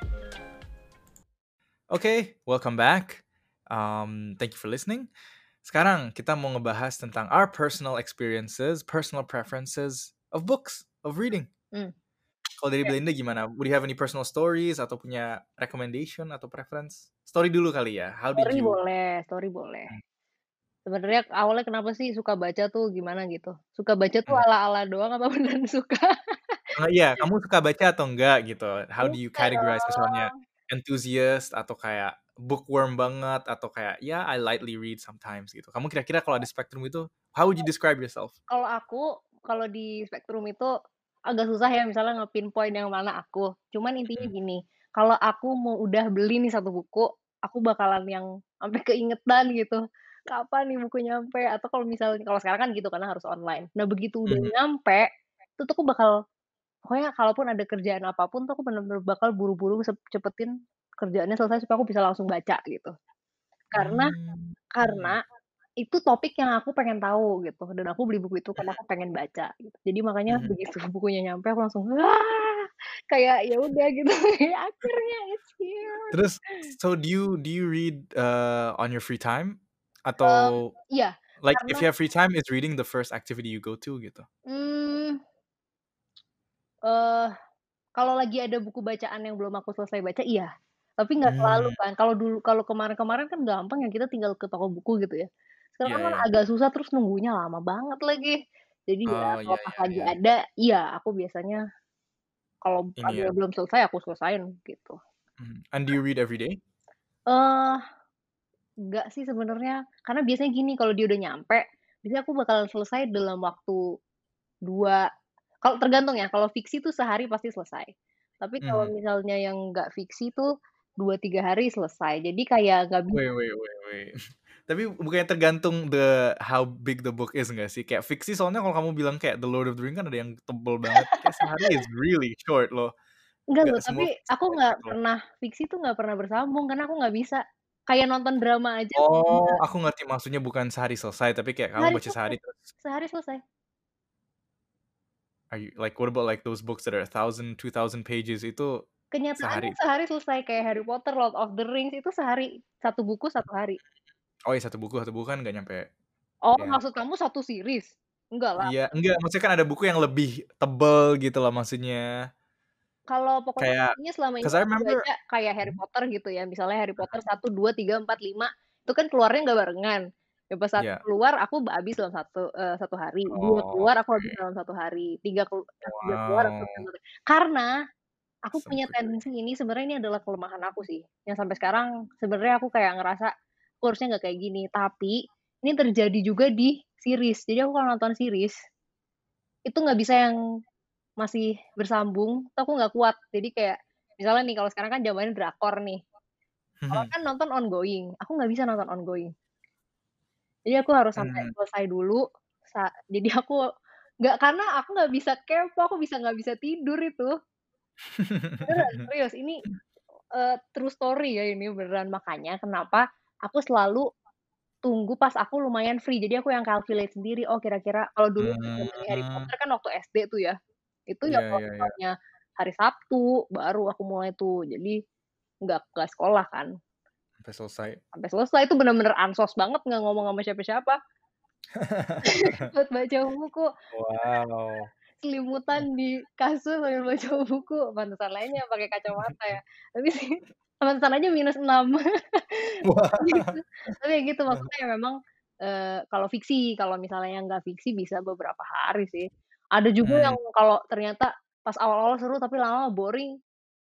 Okay, welcome back. Thank you for listening. Sekarang kita mau ngebahas tentang our personal experiences, personal preferences of books, of reading. Mmm. Kalau dari Belinda gimana? Would you have any personal stories atau punya recommendation atau preference? Story dulu kali ya. How did you? Story boleh. Sebenarnya awalnya kenapa sih suka baca tuh gimana gitu? Suka baca tuh Hmm. ala-ala doang apa beneran suka? Iya, kamu suka baca atau enggak gitu? How do you Suka categorize misalnya dong. enthusiast atau kayak bookworm banget atau kayak ya I lightly read sometimes gitu. Kamu kira-kira kalau ada spektrum itu, how would you describe yourself? Kalau aku, kalau di spektrum itu agak susah ya misalnya nge-pinpoint yang mana aku. Cuman intinya Hmm. gini, kalau aku mau udah beli nih satu buku, aku bakalan yang sampai keingetan gitu, kapan nih buku nyampe, atau kalau misalnya kalau sekarang kan gitu karena harus online. Nah begitu udah Mhm. nyampe, itu tuh aku bakal pokoknya kalaupun ada kerjaan apapun tuh aku bener-bener bakal buru-buru cepetin kerjaannya selesai supaya aku bisa langsung baca gitu. Karena Hmm. karena itu topik yang aku pengen tahu gitu, dan aku beli buku itu karena aku pengen baca gitu. Jadi makanya Mhm. begitu bukunya nyampe aku langsung, "Wah!" Kayak ya udah gitu, akhirnya it's here. Terus, so do you read on your free time? Mmm, Atau iya, like karena, if you have free time, is reading the first activity you go to gitu? mmm, eee, kalau lagi ada buku bacaan yang belum aku selesai baca, iya. Tapi nggak selalu Hmm. kan, kalau kemarin-kemarin kan gampang ya kita tinggal ke toko buku gitu ya. Sekarang Iya kan ya. agak susah terus nunggunya lama banget lagi. Jadi ya Oh, kalau iya pas iya lagi iya. ada, iya aku biasanya kalau Ini ada ya. yang belum selesai aku selesain gitu. Mhm. And do you read every day? Eee, enggak sih sebenarnya, karena biasanya gini kalau dia udah nyampe, biasanya aku bakalan selesai dalam waktu 2 kalau tergantung ya, kalau fiksi tuh sehari pasti selesai. Tapi kalau Mhm. misalnya yang nggak fiksi tuh 2 3 hari selesai. Jadi kayak nggak bisa. Wait. Tapi bukannya tergantung how big the book is nggak sih? Kayak fiksi soalnya kalau kamu bilang kayak The Lord of the Rings kan ada yang tebel banget, kayak sehari is really short loh. Enggak Nggak loh, tapi semua fiksi aku nggak cepet loh. pernah fiksi tuh nggak pernah bersambung karena aku nggak bisa. Kayak nonton drama aja aku nggak Oh, bisa. aku ngerti maksudnya bukan sehari selesai, tapi kayak kamu Sehari baca selesai sehari terus sehari selesai. are you like what about like those books that are 1,000, 2,000 pages itu Kenyataannya sehari? sehari selesai kayak Harry Potter, Lord of the Rings itu sehari, satu buku satu hari. Oh ya satu buku kan nggak nyampe Oh, ya. maksud kamu satu series? Enggak lah. Iya, enggak, maksudnya kan ada buku yang lebih tebel gitu loh maksudnya. Kalau pokoknya Kayak intinya selama ini 'cause I aku remember baca kayak Harry mhm, Potter gitu ya, misalnya Harry Potter 1, 2, 3, 4, 5 itu kan keluarnya nggak barengan. Ya pas 1 iya. keluar aku habis dalam 1 hari, 2 Oh, keluar aku habis oke. dalam 1 hari, 3 keluar aku Wow, habis dalam 1 hari. Karena aku so punya quickly. tendensi ini sebenarnya ini adalah kelemahan aku sih, yang sampai sekarang sebenarnya aku kayak ngerasa, aku harusnya nggak kayak gini, tapi ini terjadi juga di series. Jadi aku kalau nonton series, itu nggak bisa yang masih bersambung, tuh aku nggak kuat. Jadi kayak, misalnya nih kalau sekarang kan zamannya drakor nih, orang Mhm, kan nonton ongoing, aku nggak bisa nonton ongoing. Jadi aku harus sampai mmm. selesai dulu, jadi aku nggak karena aku nggak bisa kepo, aku nggak bisa tidur itu. Beneran, serius ini, true story ya ini beneran. Makanya kenapa aku selalu tunggu pas aku lumayan free. Jadi aku yang calculate sendiri, oh kira-kira kalau dulu pas zamannya Harry Mmm, Potter kan waktu SD tuh ya, itu ya iya kalau iya iya, misalnya hari Sabtu baru aku mulai tuh. Jadi nggak sekolah kan, sampai selesai. sampai selesai itu bener-bener ansos banget nggak ngomong sama siapa-siapa, buat baca buku, Wow, selimutan di kasur sambil baca buku, pantesan aja pakai kacamata ya. Tapi sih pantesan aja -6 gitu. wah, Tapi ya gitu maksudnya ya memang, kalau fiksi, kalau misalnya yang nggak fiksi bisa beberapa hari sih. Ada juga yang mmm, kalau ternyata pas awal-awal seru tapi lama-lama boring,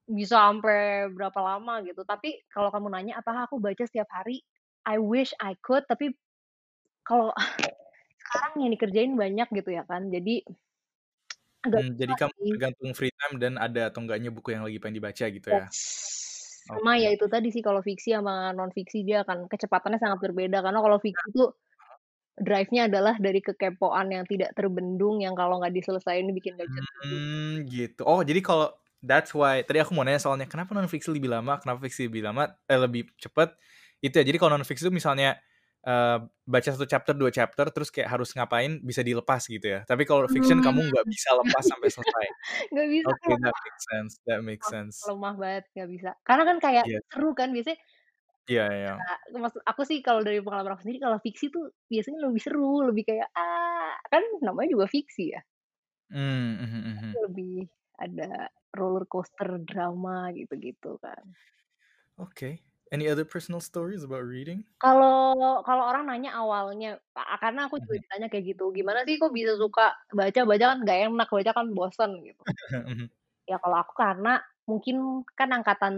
bisa sampai berapa lama gitu. Tapi kalau kamu nanya apakah aku baca setiap hari, I wish I could, tapi kalau sekarang yang dikerjain banyak gitu ya kan, jadi agak Jadi susah kamu sih. tergantung free time dan ada atau enggaknya buku yang lagi pengen dibaca gitu ya? Yes. Sama ya Oke. itu tadi sih kalau fiksi sama non fiksi dia akan kecepatannya sangat berbeda, karena kalau fiksi itu drive-nya adalah dari kekepoan yang tidak terbendung, yang kalau nggak diselesain bikin nggak bisa tidur. Gitu. Oh, jadi kalau that's why tadi aku mau nanya soalnya kenapa non-fiksi lebih lama, kenapa fiksi lebih lama lebih cepet, itu ya. Jadi kalau non-fiksi itu misalnya, baca 1 chapter, 2 chapter, terus kayak harus ngapain bisa dilepas gitu ya. Tapi kalau fiction Mmm, kamu nggak bisa nggak lepas sampai bisa selesai. nggak bisa, Oke, that makes sense that makes sense. lemah banget, nggak bisa. Karena kan kayak Iya seru kan biasanya, iya iya. maksud aku sih kalau dari pengalaman aku sendiri, kalau fiksi tuh biasanya lebih seru, lebih kayak, kan namanya juga fiksi ya, Mhm mhm. lebih ada roller coaster drama gitu-gitu kan. Oke. Any other personal stories about reading? Kalau kalau orang nanya awalnya, karena aku juga Mhm. ditanya kayak gitu, "Gimana sih kok bisa suka baca? Baca kan nggak enak, baca kan bosen," gitu. Mhm. Ya kalau aku karena mungkin kan angkatan,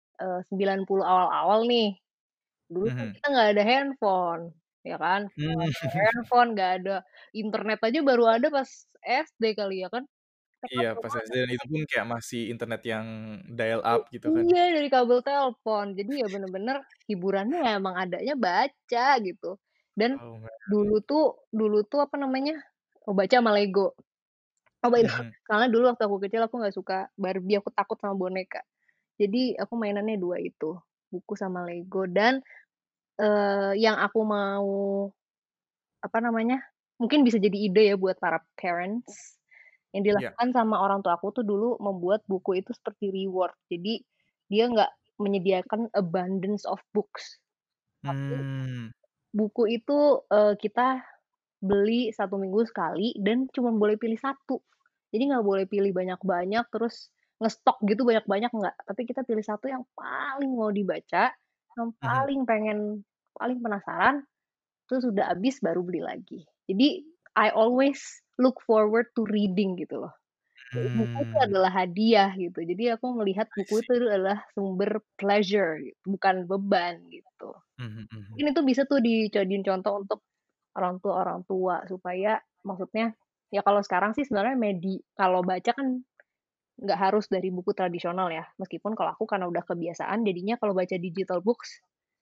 90 awal-awal nih, dulu kan Mhm. kita nggak ada handphone, ya kan? Nggak Mmm. ada handphone, nggak ada internet aja baru ada pas SD kali ya kan? TK Iya, belum pas SD ada. dan itu pun kayak masih internet yang dial up gitu kan. Iya, dari kabel telepon. Jadi ya bener-bener hiburannya ya emang adanya baca gitu. Dan Oh, man. dulu tuh apa namanya, baca sama Lego. Coba itu, Mhm. soalnya dulu waktu aku kecil aku nggak suka Barbie, aku takut sama boneka. Jadi aku mainannya 2 itu, buku sama Lego dan, yang aku mau, apa namanya, mungkin bisa jadi ide ya buat para parents, yang Iya. dilakukan sama orang tua aku tuh dulu membuat buku itu seperti reward. Jadi dia nggak menyediakan abundance of books, tapi Mmm. buku itu, kita beli 1 minggu sekali dan cuman boleh pilih satu. Jadi nggak boleh pilih banyak-banyak terus ngestok gitu banyak-banyak, nggak. Tapi kita pilih satu yang paling mau dibaca, yang Mhm. paling penasaran, terus udah habis baru beli lagi. Jadi I always look forward to reading gitu loh. Jadi buku itu Mmm. adalah hadiah gitu. Jadi aku melihat I buku see. itu adalah sumber pleasure gitu, bukan beban gitu. Mhm mhm. Mungkin itu bisa tuh dijadiin contoh untuk orang tua supaya maksudnya ya kalau sekarang sih sebenarnya kalau baca kan nggak harus dari buku tradisional ya, meskipun kalau aku karena udah kebiasaan jadinya kalau baca digital books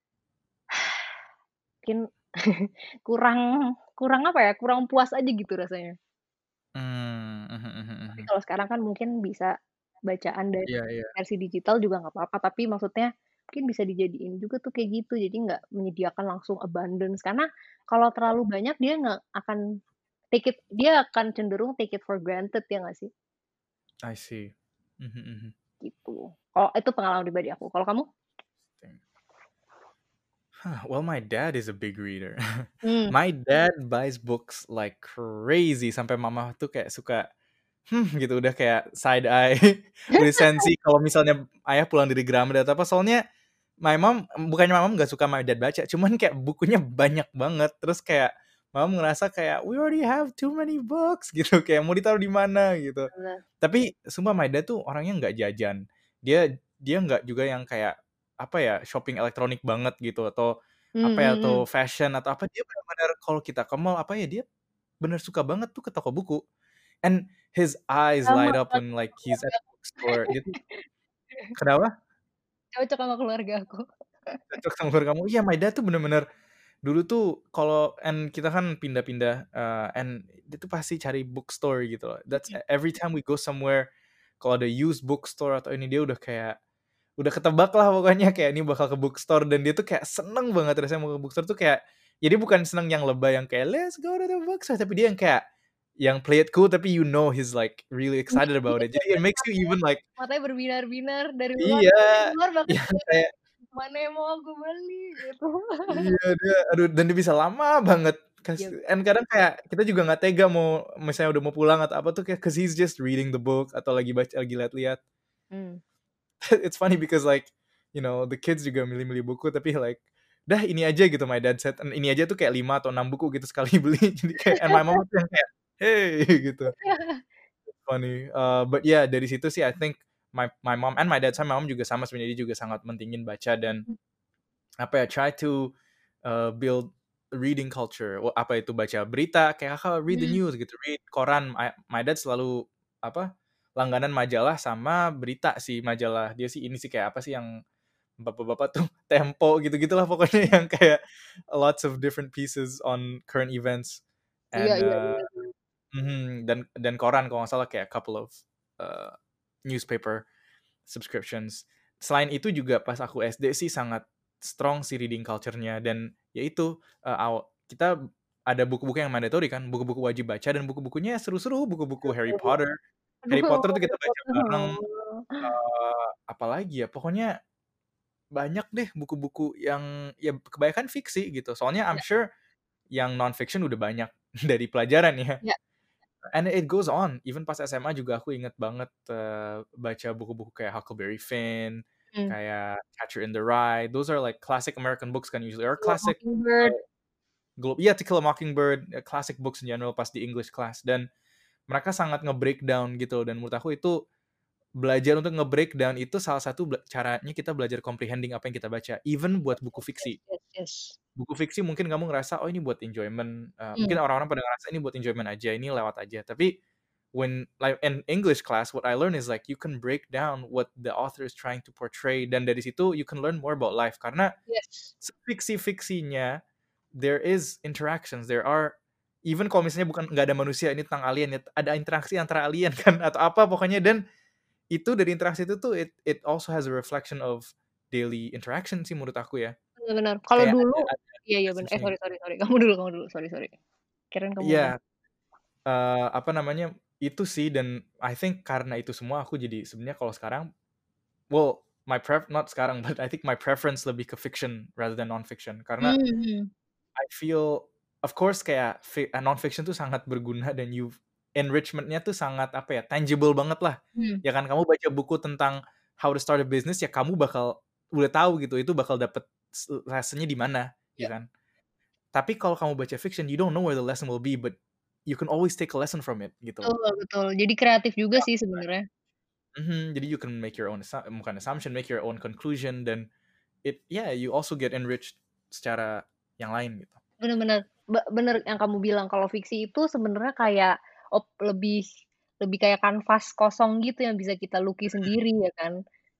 mungkin kurang kurang apa ya, kurang puas aja gitu rasanya. Mhm mhm Tapi mhm. kalau sekarang kan mungkin bisa bacaan dari Iya iya. versi digital juga nggak apa-apa, tapi maksudnya mungkin bisa dijadiin juga tuh kayak gitu, jadi nggak menyediakan langsung abundance, karena kalau terlalu banyak dia akan cenderung take it for granted ya nggak sih? I see. Mhm mhm. Gitu. Kalau itu pengalaman pribadi aku, kalau kamu? Interesting. Well, my dad is a big reader. Mmm, My dad buys books like crazy sampai mama tuh kayak suka, gitu udah kayak side eye, udah sensi kalau misalnya ayah pulang dari Gramet atau apa. Soalnya my mom bukannya mama nggak suka my dad baca, cuman kayak bukunya banyak banget. Terus kayak mama ngerasa kayak, "We already have too many books," gitu, kayak mau ditaruh di mana gitu. bener. Tapi sumpah my dad tuh orangnya nggak jajan. Dia dia nggak juga yang kayak, apa ya, shopping elektronik banget gitu atau, apa ya, Mhm atau mhm. fashion atau apa, dia bener-bener kalau kita ke mall, apa ya, dia bener suka banget tuh ke toko buku. And his eyes Sama, light up when cocok like sama he's at keluarga the aku. bookstore. Dia tuh kenapa? Cocok sama keluarga aku. Cocok sama keluarga kamu. Iya, my dad tuh bener-bener dulu tuh kalau kita kan pindah-pindah, and dia tuh pasti cari bookstore gitu loh. That's every time we go somewhere, kalau ada used bookstore atau ini dia udah kayak udah ketebak lah pokoknya kayak ini bakal ke bookstore dan dia tuh kayak seneng banget rasanya mau ke bookstore tuh kayak jadi bukan seneng yang lebay yang kayak let's go to the bookstore tapi dia yang kayak yang play it cool tapi he's like really Iya excited iya about it. iya, Jadi it dari makes you even like matanya berbinar-binar iya, dari luar bahkan yang kayak, kayak "Mana yang mau aku beli?" Gitu. iya dia aduh dan dia bisa lama banget Iya, and kadang kayak kita juga nggak tega mau misalnya udah mau pulang atau apa tuh kayak 'cause he's just reading the book atau lagi baca lagi lihat-lihat. mmm, It's funny because like, the kids juga milih-milih buku tapi like, "Dah ini aja," gitu my dad said, ini aja tuh kayak 5 atau 6 buku gitu sekali beli. Jadi kayak and my mom tuh yang kayak, "Hey," gitu. Funny, but yeah dari situ sih I think my mom and my dad, sama mom juga sama sebenarnya, dia juga sangat mentingin baca dan apa ya, try to build reading culture. Apa itu baca berita, kayak kakak read the news gitu, read koran. My dad selalu apa langganan majalah sama berita sih, majalah dia sih ini sih kayak apa sih yang bapak-bapak tuh Tempo gitu-gitulah pokoknya yang kayak lots of different pieces on current events Iya, and iya, bener. dan koran kalau nggak salah kayak couple of uh, newspaper subscriptions. Selain itu juga pas aku SD sih sangat strong sih reading culture-nya dan yaitu kita ada buku-buku yang mandatory kan, buku-buku wajib baca dan buku-bukunya seru-seru, buku-buku Harry Potter. Harry Aduh, Potter tuh kita Harry baca Potter. bareng. Apalagi ya, pokoknya banyak deh buku-buku yang ya kebanyakan fiksi gitu. Soalnya I'm Ya, sure yang non-fiction udah banyak dari pelajaran ya. ya. And it goes on. Even pas SMA juga aku inget banget baca buku-buku kayak Huckleberry Finn, Hmm. kayak Catcher in the Rye. Those are like classic American books kan usually, or Kill a classic Mockingbird. To Kill a Mockingbird, classic books in general pas di English class. Dan mereka sangat nge-breakdown gitu. Dan menurut aku itu belajar untuk nge-breakdown itu salah satu caranya kita belajar comprehending apa yang kita baca. Even buat buku fiksi. Yes. Buku fiksi mungkin kamu ngerasa, oh ini buat enjoyment. Mungkin orang-orang pada ngerasa ini buat enjoyment aja, ini lewat aja. Tapi when like in English class, what I learn is like you can break down what the author is trying to portray, dan dari situ you can learn more about life. Karena Yes. fiksi-fiksinya there is interactions, there are even kalau misalnya bukan nggak ada manusia, ini tentang alien, ya, ada interaksi antara alien kan atau apa pokoknya, dan itu dari interaksi itu tuh it also has a reflection of daily interaction sih menurut aku ya. Benar. Kalau Kayak dulu ada iya benar. message-nya. Sorry. Kamu dulu. Sorry. Kirain kamu udah. Iya, apa namanya, itu sih, dan I think karena itu semua aku jadi sebenarnya kalau sekarang, well, not sekarang, but I think my preference lebih ke fiction rather than non-fiction. Karena I feel, of course kayak non-fiction tuh sangat berguna dan enrichment-nya tuh sangat apa ya, tangible banget lah. Ya kan, kamu baca buku tentang how to start a business, ya kamu bakal udah tahu gitu, itu bakal dapet lesson-nya di mana, ya kan. Tapi kalau kamu baca fiction, you don't know where the lesson will be, but you can always take a lesson from it gitu loh. Betul. Jadi kreatif juga sih sebenarnya. Jadi you can make your own bukan assumption, make your own conclusion, dan you also get enriched secara yang lain gitu. Bener. Bener yang kamu bilang kalau fiksi itu sebenarnya kayak lebih kayak kanvas kosong gitu yang bisa kita lukis sendiri ya kan.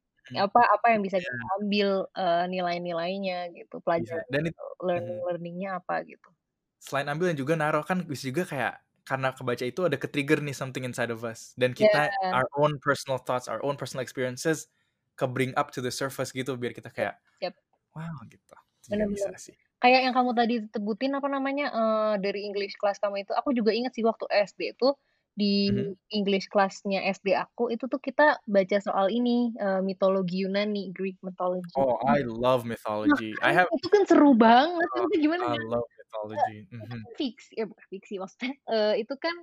Apa yang bisa kita Iya, ambil, nilai-nilainya gitu, bisa, pelajaran dan learning-nya apa gitu. selain ambil dan juga naruh kan bisa juga kayak karena kebaca itu ada ke-trigger nih something inside of us, dan Ya, kita our own personal thoughts, our own personal experiences bring up to the surface gitu biar kita kayak siap. wow gitu. Juga Bener. bisa sih. Kayak yang kamu tadi sebutin apa namanya, dari English class kamu itu, aku juga inget sih waktu SD itu, di English class-nya SD aku, itu tuh kita baca soal ini, mitologi Yunani, Greek mythology. Oh, I love mythology. Makanya itu kan seru banget, Oh, itu gimana I ya, love mythology. itu kan bukan fiksi maksudnya, itu kan,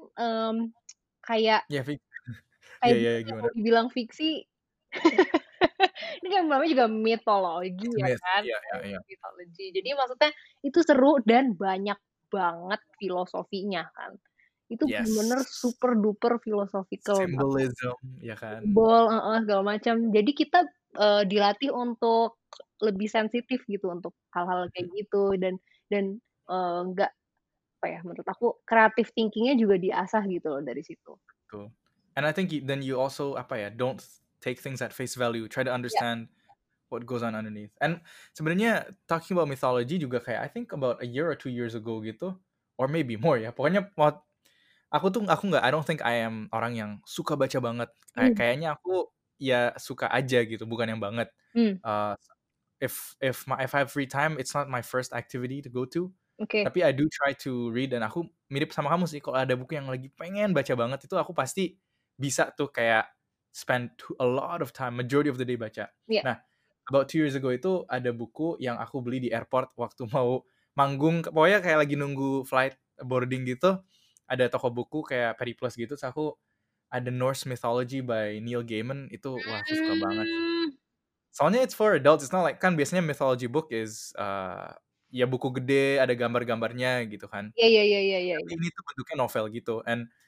kayak Ya, kayak iya, gimana ya, gimana? mau dibilang fiksi, ini kan namanya juga mitologi It's ya myth. kan, Iya. mythology. Jadi maksudnya itu seru dan banyak banget filosofinya kan. Itu Yes. bener-bener super duper philosophical banget. Symbolism, ya kan? Simbol segala macam. Jadi kita, dilatih untuk lebih sensitif gitu untuk hal-hal kayak gitu dan, nggak apa ya, menurut aku creative thinking-nya juga diasah gitu loh dari situ. Cool. And I think then you also apa ya, don't take things at face value. Try to Ya, understand what goes on underneath. And sebenarnya talking about mythology juga kayak I think about a year or 2 years ago gitu, or maybe more ya. Pokoknya aku nggak, I don't think I am orang yang suka baca banget. Kayaknya aku ya suka aja gitu, bukan yang banget. mmm, Uh, if I have free time, it's not my first activity to go to. oke. Tapi I do try to read, dan aku mirip sama kamu sih, kalau ada buku yang lagi pengen baca banget itu aku pasti bisa tuh kayak spend a lot of time, majority of the day baca. Iya. Nah, about 2 years ago itu ada buku yang aku beli di airport waktu mau manggung, pokoknya kayak lagi nunggu flight boarding gitu, ada toko buku kayak Periplus gitu, terus aku ada Norse Mythology by Neil Gaiman, itu wah aku suka banget. Mmm, Soalnya it's for adults, it's not like, kan biasanya mythology book is ya buku gede, ada gambar-gambarnya gitu kan. iya. Tapi ini tuh bentuknya novel gitu, and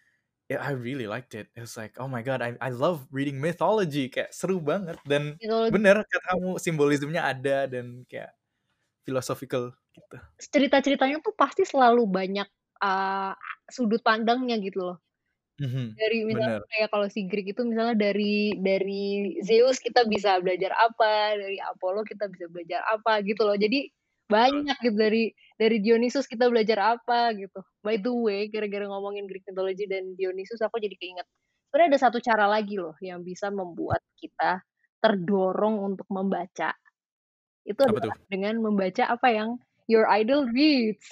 yeah, I really liked it. It was like, oh my god, I love reading mythology, kayak seru banget dan Mitologi bener kata kamu simbolismenya ada dan kayak philosophical gitu. cerita-ceritanya tuh pasti selalu banyak, eee, sudut pandangnya gitu loh. Mhm, Dari misalnya bener. kayak kalau si Greek itu misalnya dari Zeus kita bisa belajar apa, dari Apollo kita bisa belajar apa gitu loh. Jadi banyak gitu dari Dionysus kita belajar apa gitu. By the way, gara-gara ngomongin Greek mythology dan Dionysus aku jadi keinget, sebenarnya ada satu cara lagi loh yang bisa membuat kita terdorong untuk membaca. Itu Apa tuh? adalah dengan membaca apa yang your idol reads.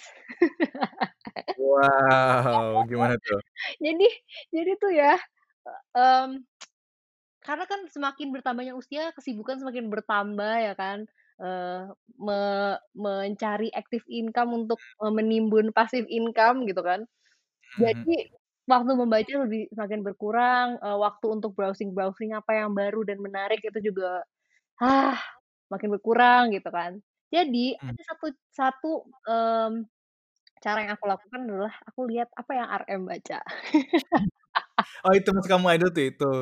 Wow, gimana tuh? Jadi jadi tuh ya, mmm karena kan semakin bertambahnya usia, kesibukan semakin bertambah ya kan, eee, me mencari active income untuk, menimbun passive income gitu kan. Mhm, Jadi waktu membaca lebih semakin berkurang, waktu untuk browsing-browsing apa yang baru dan menarik itu juga, ah, makin berkurang gitu kan. Jadi mhm. ada satu satu, mmm, cara yang aku lakukan adalah aku lihat apa yang RM baca. Oh itu maksud kamu idol tuh itu,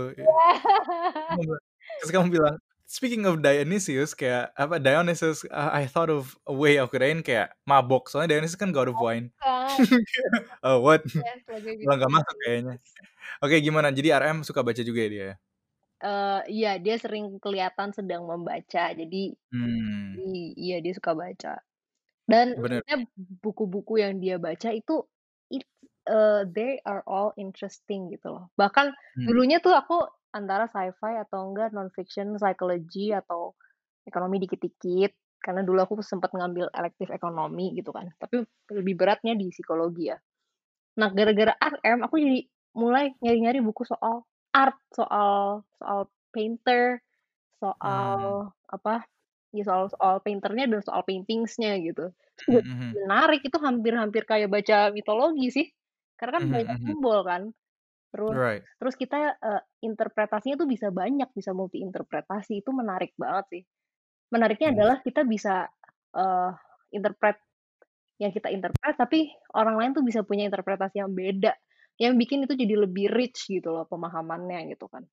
terus kamu bilang, "Speaking of Dionysius," kayak apa, Dionysus, I thought of a way, aku kirain kayak mabok, soalnya Dionysus kan god of wine. Bukan, Oh what? ya sebagai Malah nggak masuk kayaknya. mitologis. Oke gimana, jadi RM suka baca juga ya dia ya? Iya, dia sering kelihatan sedang membaca, jadi Mmm, iya dia suka baca. Dan bener, maksudnya buku-buku yang dia baca itu it they are all interesting gitu loh. Bahkan mmm, dulunya tuh aku antara sci-fi atau enggak non-fiction, psychology atau ekonomi dikit-dikit, karena dulu aku sempet ngambil elektif ekonomi gitu kan, tapi lebih beratnya di psikologi ya. Nah, gara-gara RM aku jadi mulai nyari-nyari buku soal art, soal soal painter, mmm, soal apa, ya soal soal painter-nya dan soal paintings-nya gitu. Terus juga mhm mhm, menarik, itu hampir-hampir kayak baca mitologi sih, karena kan mhm banyak mhm, simbol kan. Terus right, terus kita, interpretasinya tuh bisa banyak, bisa multi interpretasi, itu menarik banget sih. Menariknya bener. adalah kita bisa, eee, interpret yang kita interpret, tapi orang lain tuh bisa punya interpretasi yang beda, yang bikin itu jadi lebih rich gitu loh pemahamannya gitu kan.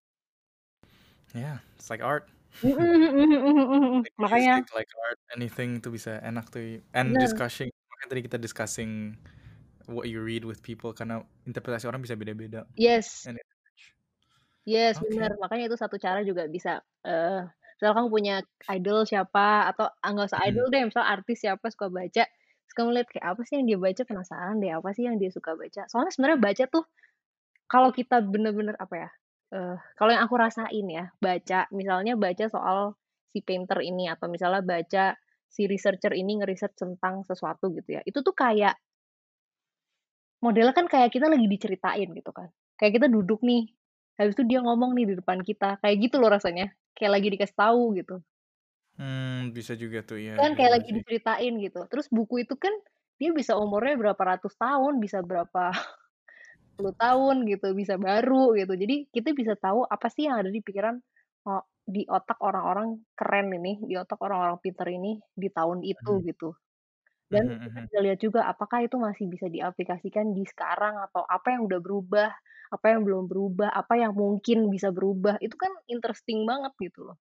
Yeah, it's like art. Mhm mhm mhm mhm mhm. Like Makanya music, like art, anything tuh bisa enak tuh, and bener, discussing makanya tadi kita discussing what you read with people karena interpretasi orang bisa beda-beda, yes and it's rich. yes, Oke, bener. Makanya itu satu cara juga bisa, misal kamu punya idol siapa atau, nggak usah mhm, idol deh, misal artis siapa suka baca, terus kamu lihat kayak apa sih yang dia baca, penasaran deh apa sih yang dia suka baca. Soalnya sebenarnya baca tuh kalau kita bener-bener apa ya, kalau yang aku rasain ya, baca, misalnya baca soal si painter ini atau misalnya baca si researcher ini nge-research tentang sesuatu gitu ya, itu tuh kayak modelnya kan kayak kita lagi diceritain gitu kan. Kayak kita duduk nih, habis itu dia ngomong nih di depan kita, kayak gitu loh rasanya, kayak lagi dikasih tahu gitu. bisa juga tuh, iya Kan kayak bener lagi sih. diceritain gitu. Terus buku itu kan dia bisa umurnya berapa ratus tahun, bisa berapa 10 tahun gitu, bisa baru gitu. Jadi kita bisa tahu apa sih yang ada di pikiran, di otak orang-orang keren ini, di otak orang-orang pinter ini di tahun itu Mhm, gitu. Dan mhm kita mhm, bisa lihat juga apakah itu masih bisa diaplikasikan di sekarang atau apa yang udah berubah, apa yang belum berubah, apa yang mungkin bisa berubah, itu kan interesting banget gitu loh.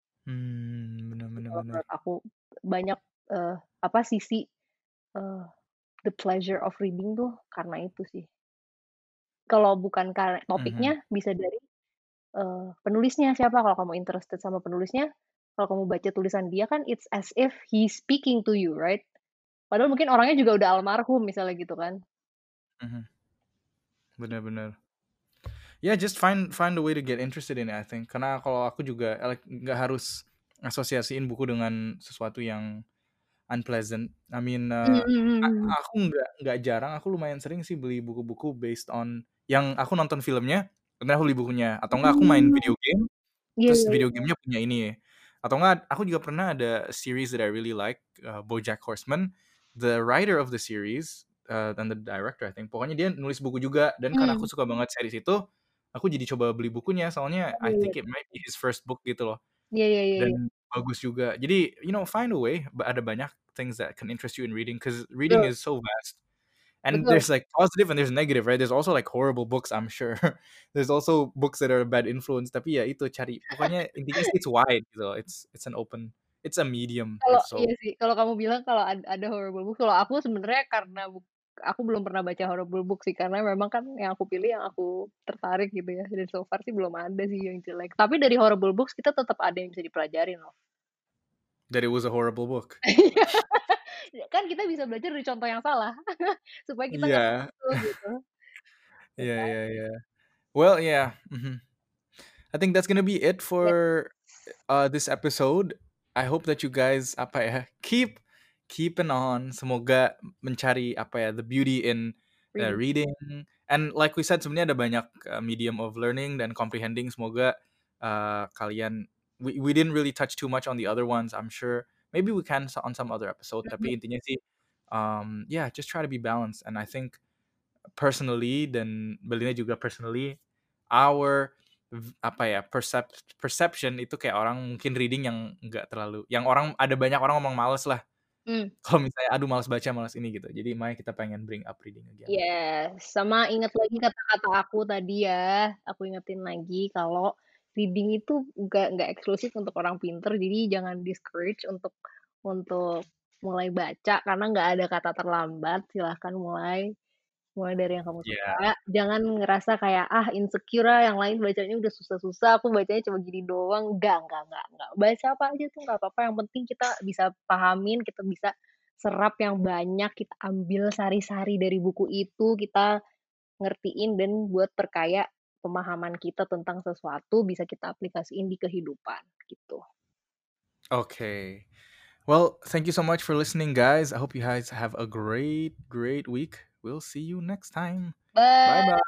bener bener Kalau bener. menurut aku banyak, apa, sisi, eee, the pleasure of reading tuh karena itu sih. Kalau bukan karena topiknya Mhm, bisa dari penulisnya siapa, kalau kamu interested sama penulisnya, kalau kamu baca tulisan dia kan it's as if he speaking to you, right? Padahal mungkin orangnya juga udah almarhum misalnya gitu kan. mhm, bener bener. Yeah, just find a way to get interested in it, I think. Karena kalau aku juga nggak harus asosiasiin buku dengan sesuatu yang unpleasant. I mean, Mhm mhm mhm. aku nggak jarang, aku lumayan sering sih beli buku-buku based on yang aku nonton filmnya, kemudian aku beli bukunya, atau enggak aku main Mmm, video game, iya terus iya video iya. gamenya punya ini, atau enggak aku juga pernah ada series that I really like, BoJack Horseman. The writer of the series, and the director I think, pokoknya dia nulis buku juga dan karena aku Mmm, suka banget series itu, aku jadi coba beli bukunya, soalnya oh I iya. think it might be his first book gitu loh, Iya iya iya iya. dan bagus juga. Jadi, find a way, ada banyak things that can interest you in reading, 'cause reading Betul. is so vast. And Betul. there's like positive and there's negative, right? There's also like horrible books, I'm sure. There's also books that are a bad influence. Tapi ya itu cari. Pokoknya intinya sih it's wide gitu. It's an open, it's a medium Kalau gitu. So iya sih, kalau kamu bilang kalau ada horrible book, kalau aku sebenarnya karena aku belum pernah baca horrible book sih, karena memang kan yang aku pilih yang aku tertarik gitu ya, dan so far sih belum ada sih yang jelek. Tapi dari horrible books kita tetap ada yang bisa dipelajarin loh. that it was a horrible book. Kan kita bisa belajar dari contoh yang salah, supaya kita nggak Iya, gitu gitu, ya iya, kan? iya, iya. Well, yeah. I think that's gonna be it Yes, for this episode. I hope that you guys apa ya keeping on. Semoga mencari apa ya the beauty in reading. reading. And like we said sebenarnya ada banyak medium of learning dan comprehending. Semoga kalian we didn't really touch too much on the other ones. I'm sure maybe we can on some other episode. Mhm, Tapi intinya sih yeah, just try to be balanced. And I think personally dan Belina juga personally our apa ya perception itu kayak orang mungkin reading yang nggak terlalu yang orang ada banyak orang ngomong males lah mmm. kalau misalnya aduh malas baca malas ini gitu jadi makanya kita pengen bring up reading again. Yes, sama ingat lagi kata-kata aku tadi ya, aku ingetin lagi kalau reading itu nggak eksklusif untuk orang pinter, jadi jangan discourage untuk mulai baca karena nggak ada kata terlambat, silahkan mulai. Mulai dari yang kamu Iya. suka, jangan ngerasa kayak, "Ah, insecure ah, yang lain bacanya udah susah-susah, aku bacanya cuma gini doang." Enggak. Baca apa aja tuh nggak apa-apa, yang penting kita bisa pahamin, kita bisa serap yang banyak, kita ambil sari-sari dari buku itu, kita ngertiin dan buat perkaya pemahaman kita tentang sesuatu, bisa kita aplikasiin di kehidupan, gitu. Okay, well thank you so much for listening guys. I hope you guys have a great week. We'll see you next time. Bye Bye. bye.